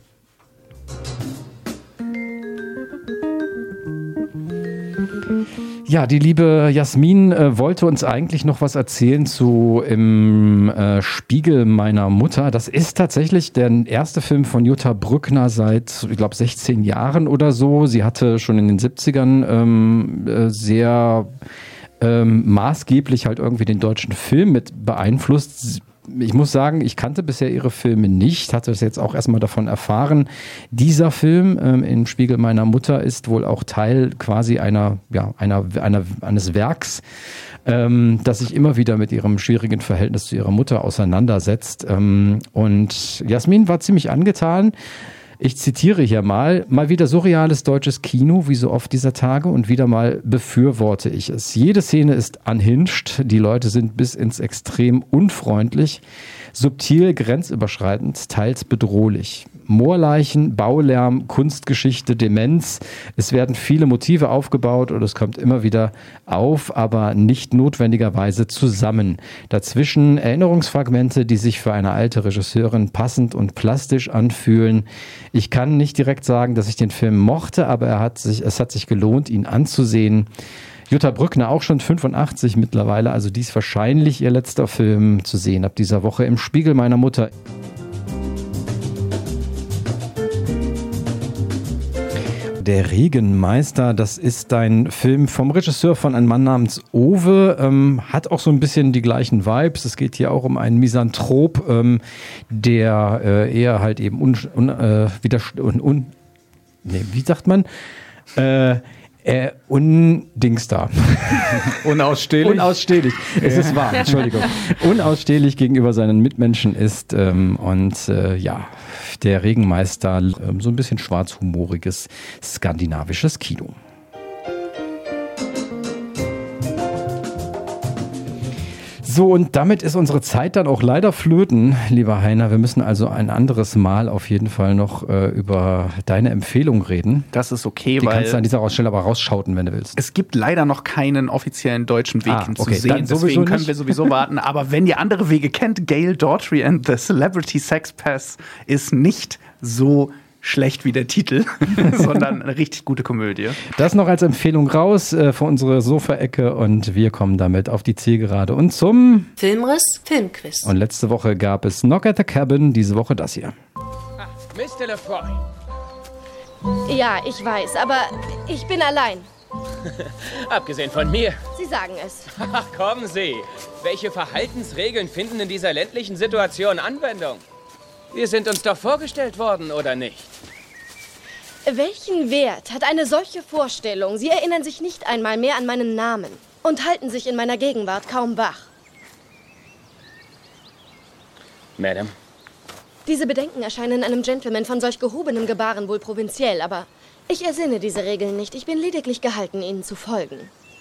Ja, die liebe Jasmin äh, wollte uns eigentlich noch was erzählen zu Im äh, Spiegel meiner Mutter. Das ist tatsächlich der erste Film von Jutta Brückner seit, ich glaube, sechzehn Jahren oder so. Sie hatte schon in den siebzigern ähm, äh, sehr ähm, maßgeblich halt irgendwie den deutschen Film mit beeinflusst. Ich muss sagen, ich kannte bisher ihre Filme nicht, hatte es jetzt auch erstmal davon erfahren. Dieser Film ähm, im Spiegel meiner Mutter ist wohl auch Teil quasi einer, ja, einer, einer, eines Werks, ähm, das sich immer wieder mit ihrem schwierigen Verhältnis zu ihrer Mutter auseinandersetzt. Ähm, und Jasmin war ziemlich angetan. Ich zitiere hier mal, mal wieder surreales deutsches Kino, wie so oft dieser Tage, und wieder mal befürworte ich es. Jede Szene ist unhinged, die Leute sind bis ins Extrem unfreundlich, subtil, grenzüberschreitend, teils bedrohlich. Moorleichen, Baulärm, Kunstgeschichte, Demenz. Es werden viele Motive aufgebaut und es kommt immer wieder auf, aber nicht notwendigerweise zusammen. Dazwischen Erinnerungsfragmente, die sich für eine alte Regisseurin passend und plastisch anfühlen. Ich kann nicht direkt sagen, dass ich den Film mochte, aber er hat sich, es hat sich gelohnt, ihn anzusehen. Jutta Brückner, auch schon fünfundachtzig mittlerweile, also dies wahrscheinlich ihr letzter Film zu sehen ab dieser Woche im Spiegel meiner Mutter. Der Regenmeister, das ist ein Film vom Regisseur von einem Mann namens Owe, ähm, hat auch so ein bisschen die gleichen Vibes. Es geht hier auch um einen Misanthrop, ähm, der äh, eher halt eben un, un, äh, widerst- un, un, nee, wie sagt man? Äh, Äh, undings da. Unausstehlich. Unausstehlich. Es ist wahr, Entschuldigung. Unausstehlich gegenüber seinen Mitmenschen ist ähm, und äh, ja, der Regenmeister, ähm, so ein bisschen schwarzhumoriges skandinavisches Kino. So, und damit ist unsere Zeit dann auch leider flöten, lieber Heiner. Wir müssen also ein anderes Mal auf jeden Fall noch äh, über deine Empfehlung reden. Das ist okay, Die weil... Die kannst du an dieser Stelle aber rausschauten, wenn du willst. Es gibt leider noch keinen offiziellen deutschen Weg ah, hin okay. zu sehen, deswegen können wir sowieso warten. Aber wenn ihr andere Wege kennt, Gail Daughtry and the Celebrity Sex Pass ist nicht so schlecht wie der Titel, sondern eine richtig gute Komödie. Das noch als Empfehlung raus äh, für unsere Sofaecke und wir kommen damit auf die Zielgerade und zum Filmriss, Filmquiz. Und letzte Woche gab es Knock at the Cabin, diese Woche das hier. Ah, Mister Lefroy. Ja, ich weiß, aber ich bin allein. Abgesehen von mir. Sie sagen es. Ach, kommen Sie. Welche Verhaltensregeln finden in dieser ländlichen Situation Anwendung? Wir sind uns doch vorgestellt worden, oder nicht? Welchen Wert hat eine solche Vorstellung? Sie erinnern sich nicht einmal mehr an meinen Namen und halten sich in meiner Gegenwart kaum wach. Madame? Diese Bedenken erscheinen einem Gentleman von solch gehobenem Gebaren wohl provinziell, aber ich ersinne diese Regeln nicht. Ich bin lediglich gehalten, ihnen zu folgen.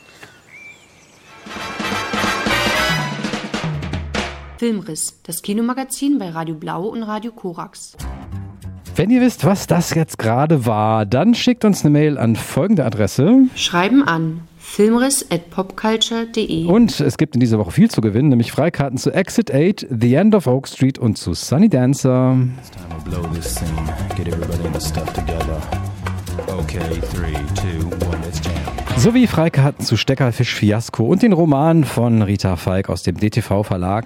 Filmriss, das Kinomagazin bei Radio Blau und Radio Korax. Wenn ihr wisst, was das jetzt gerade war, dann schickt uns eine Mail an folgende Adresse. Schreiben an filmriss at popculture punkt de. Und es gibt in dieser Woche viel zu gewinnen, nämlich Freikarten zu Exit acht, The End of Oak Street und zu Sunny Dancer. It's time to blow this scene. Get everybody in the stuff together. Okay, three, two, one, let's jam. Sowie Freikarten zu Steckerfisch Fiasko und den Roman von Rita Falk aus dem D T V-Verlag.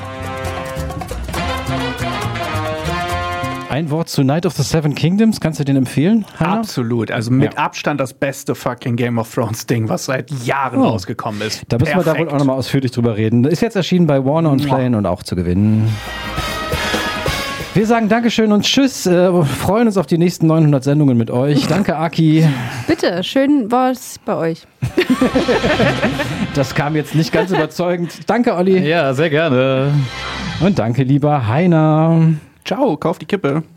Ein Wort zu Night of the Seven Kingdoms. Kannst du den empfehlen, Hannah? Absolut. Also mit ja. Abstand das beste fucking Game of Thrones Ding, was seit Jahren oh. rausgekommen ist. Da müssen Perfekt. wir da wohl auch nochmal ausführlich drüber reden. Ist jetzt erschienen bei Warner und Plane und auch zu gewinnen. Wir sagen Dankeschön und Tschüss. Äh, freuen uns auf die nächsten neunhundert Sendungen mit euch. Danke, Aki. Bitte, schön war es bei euch. Das kam jetzt nicht ganz überzeugend. Danke, Olli. Ja, sehr gerne. Und danke, lieber Heiner. Ciao, kauf die Kippe.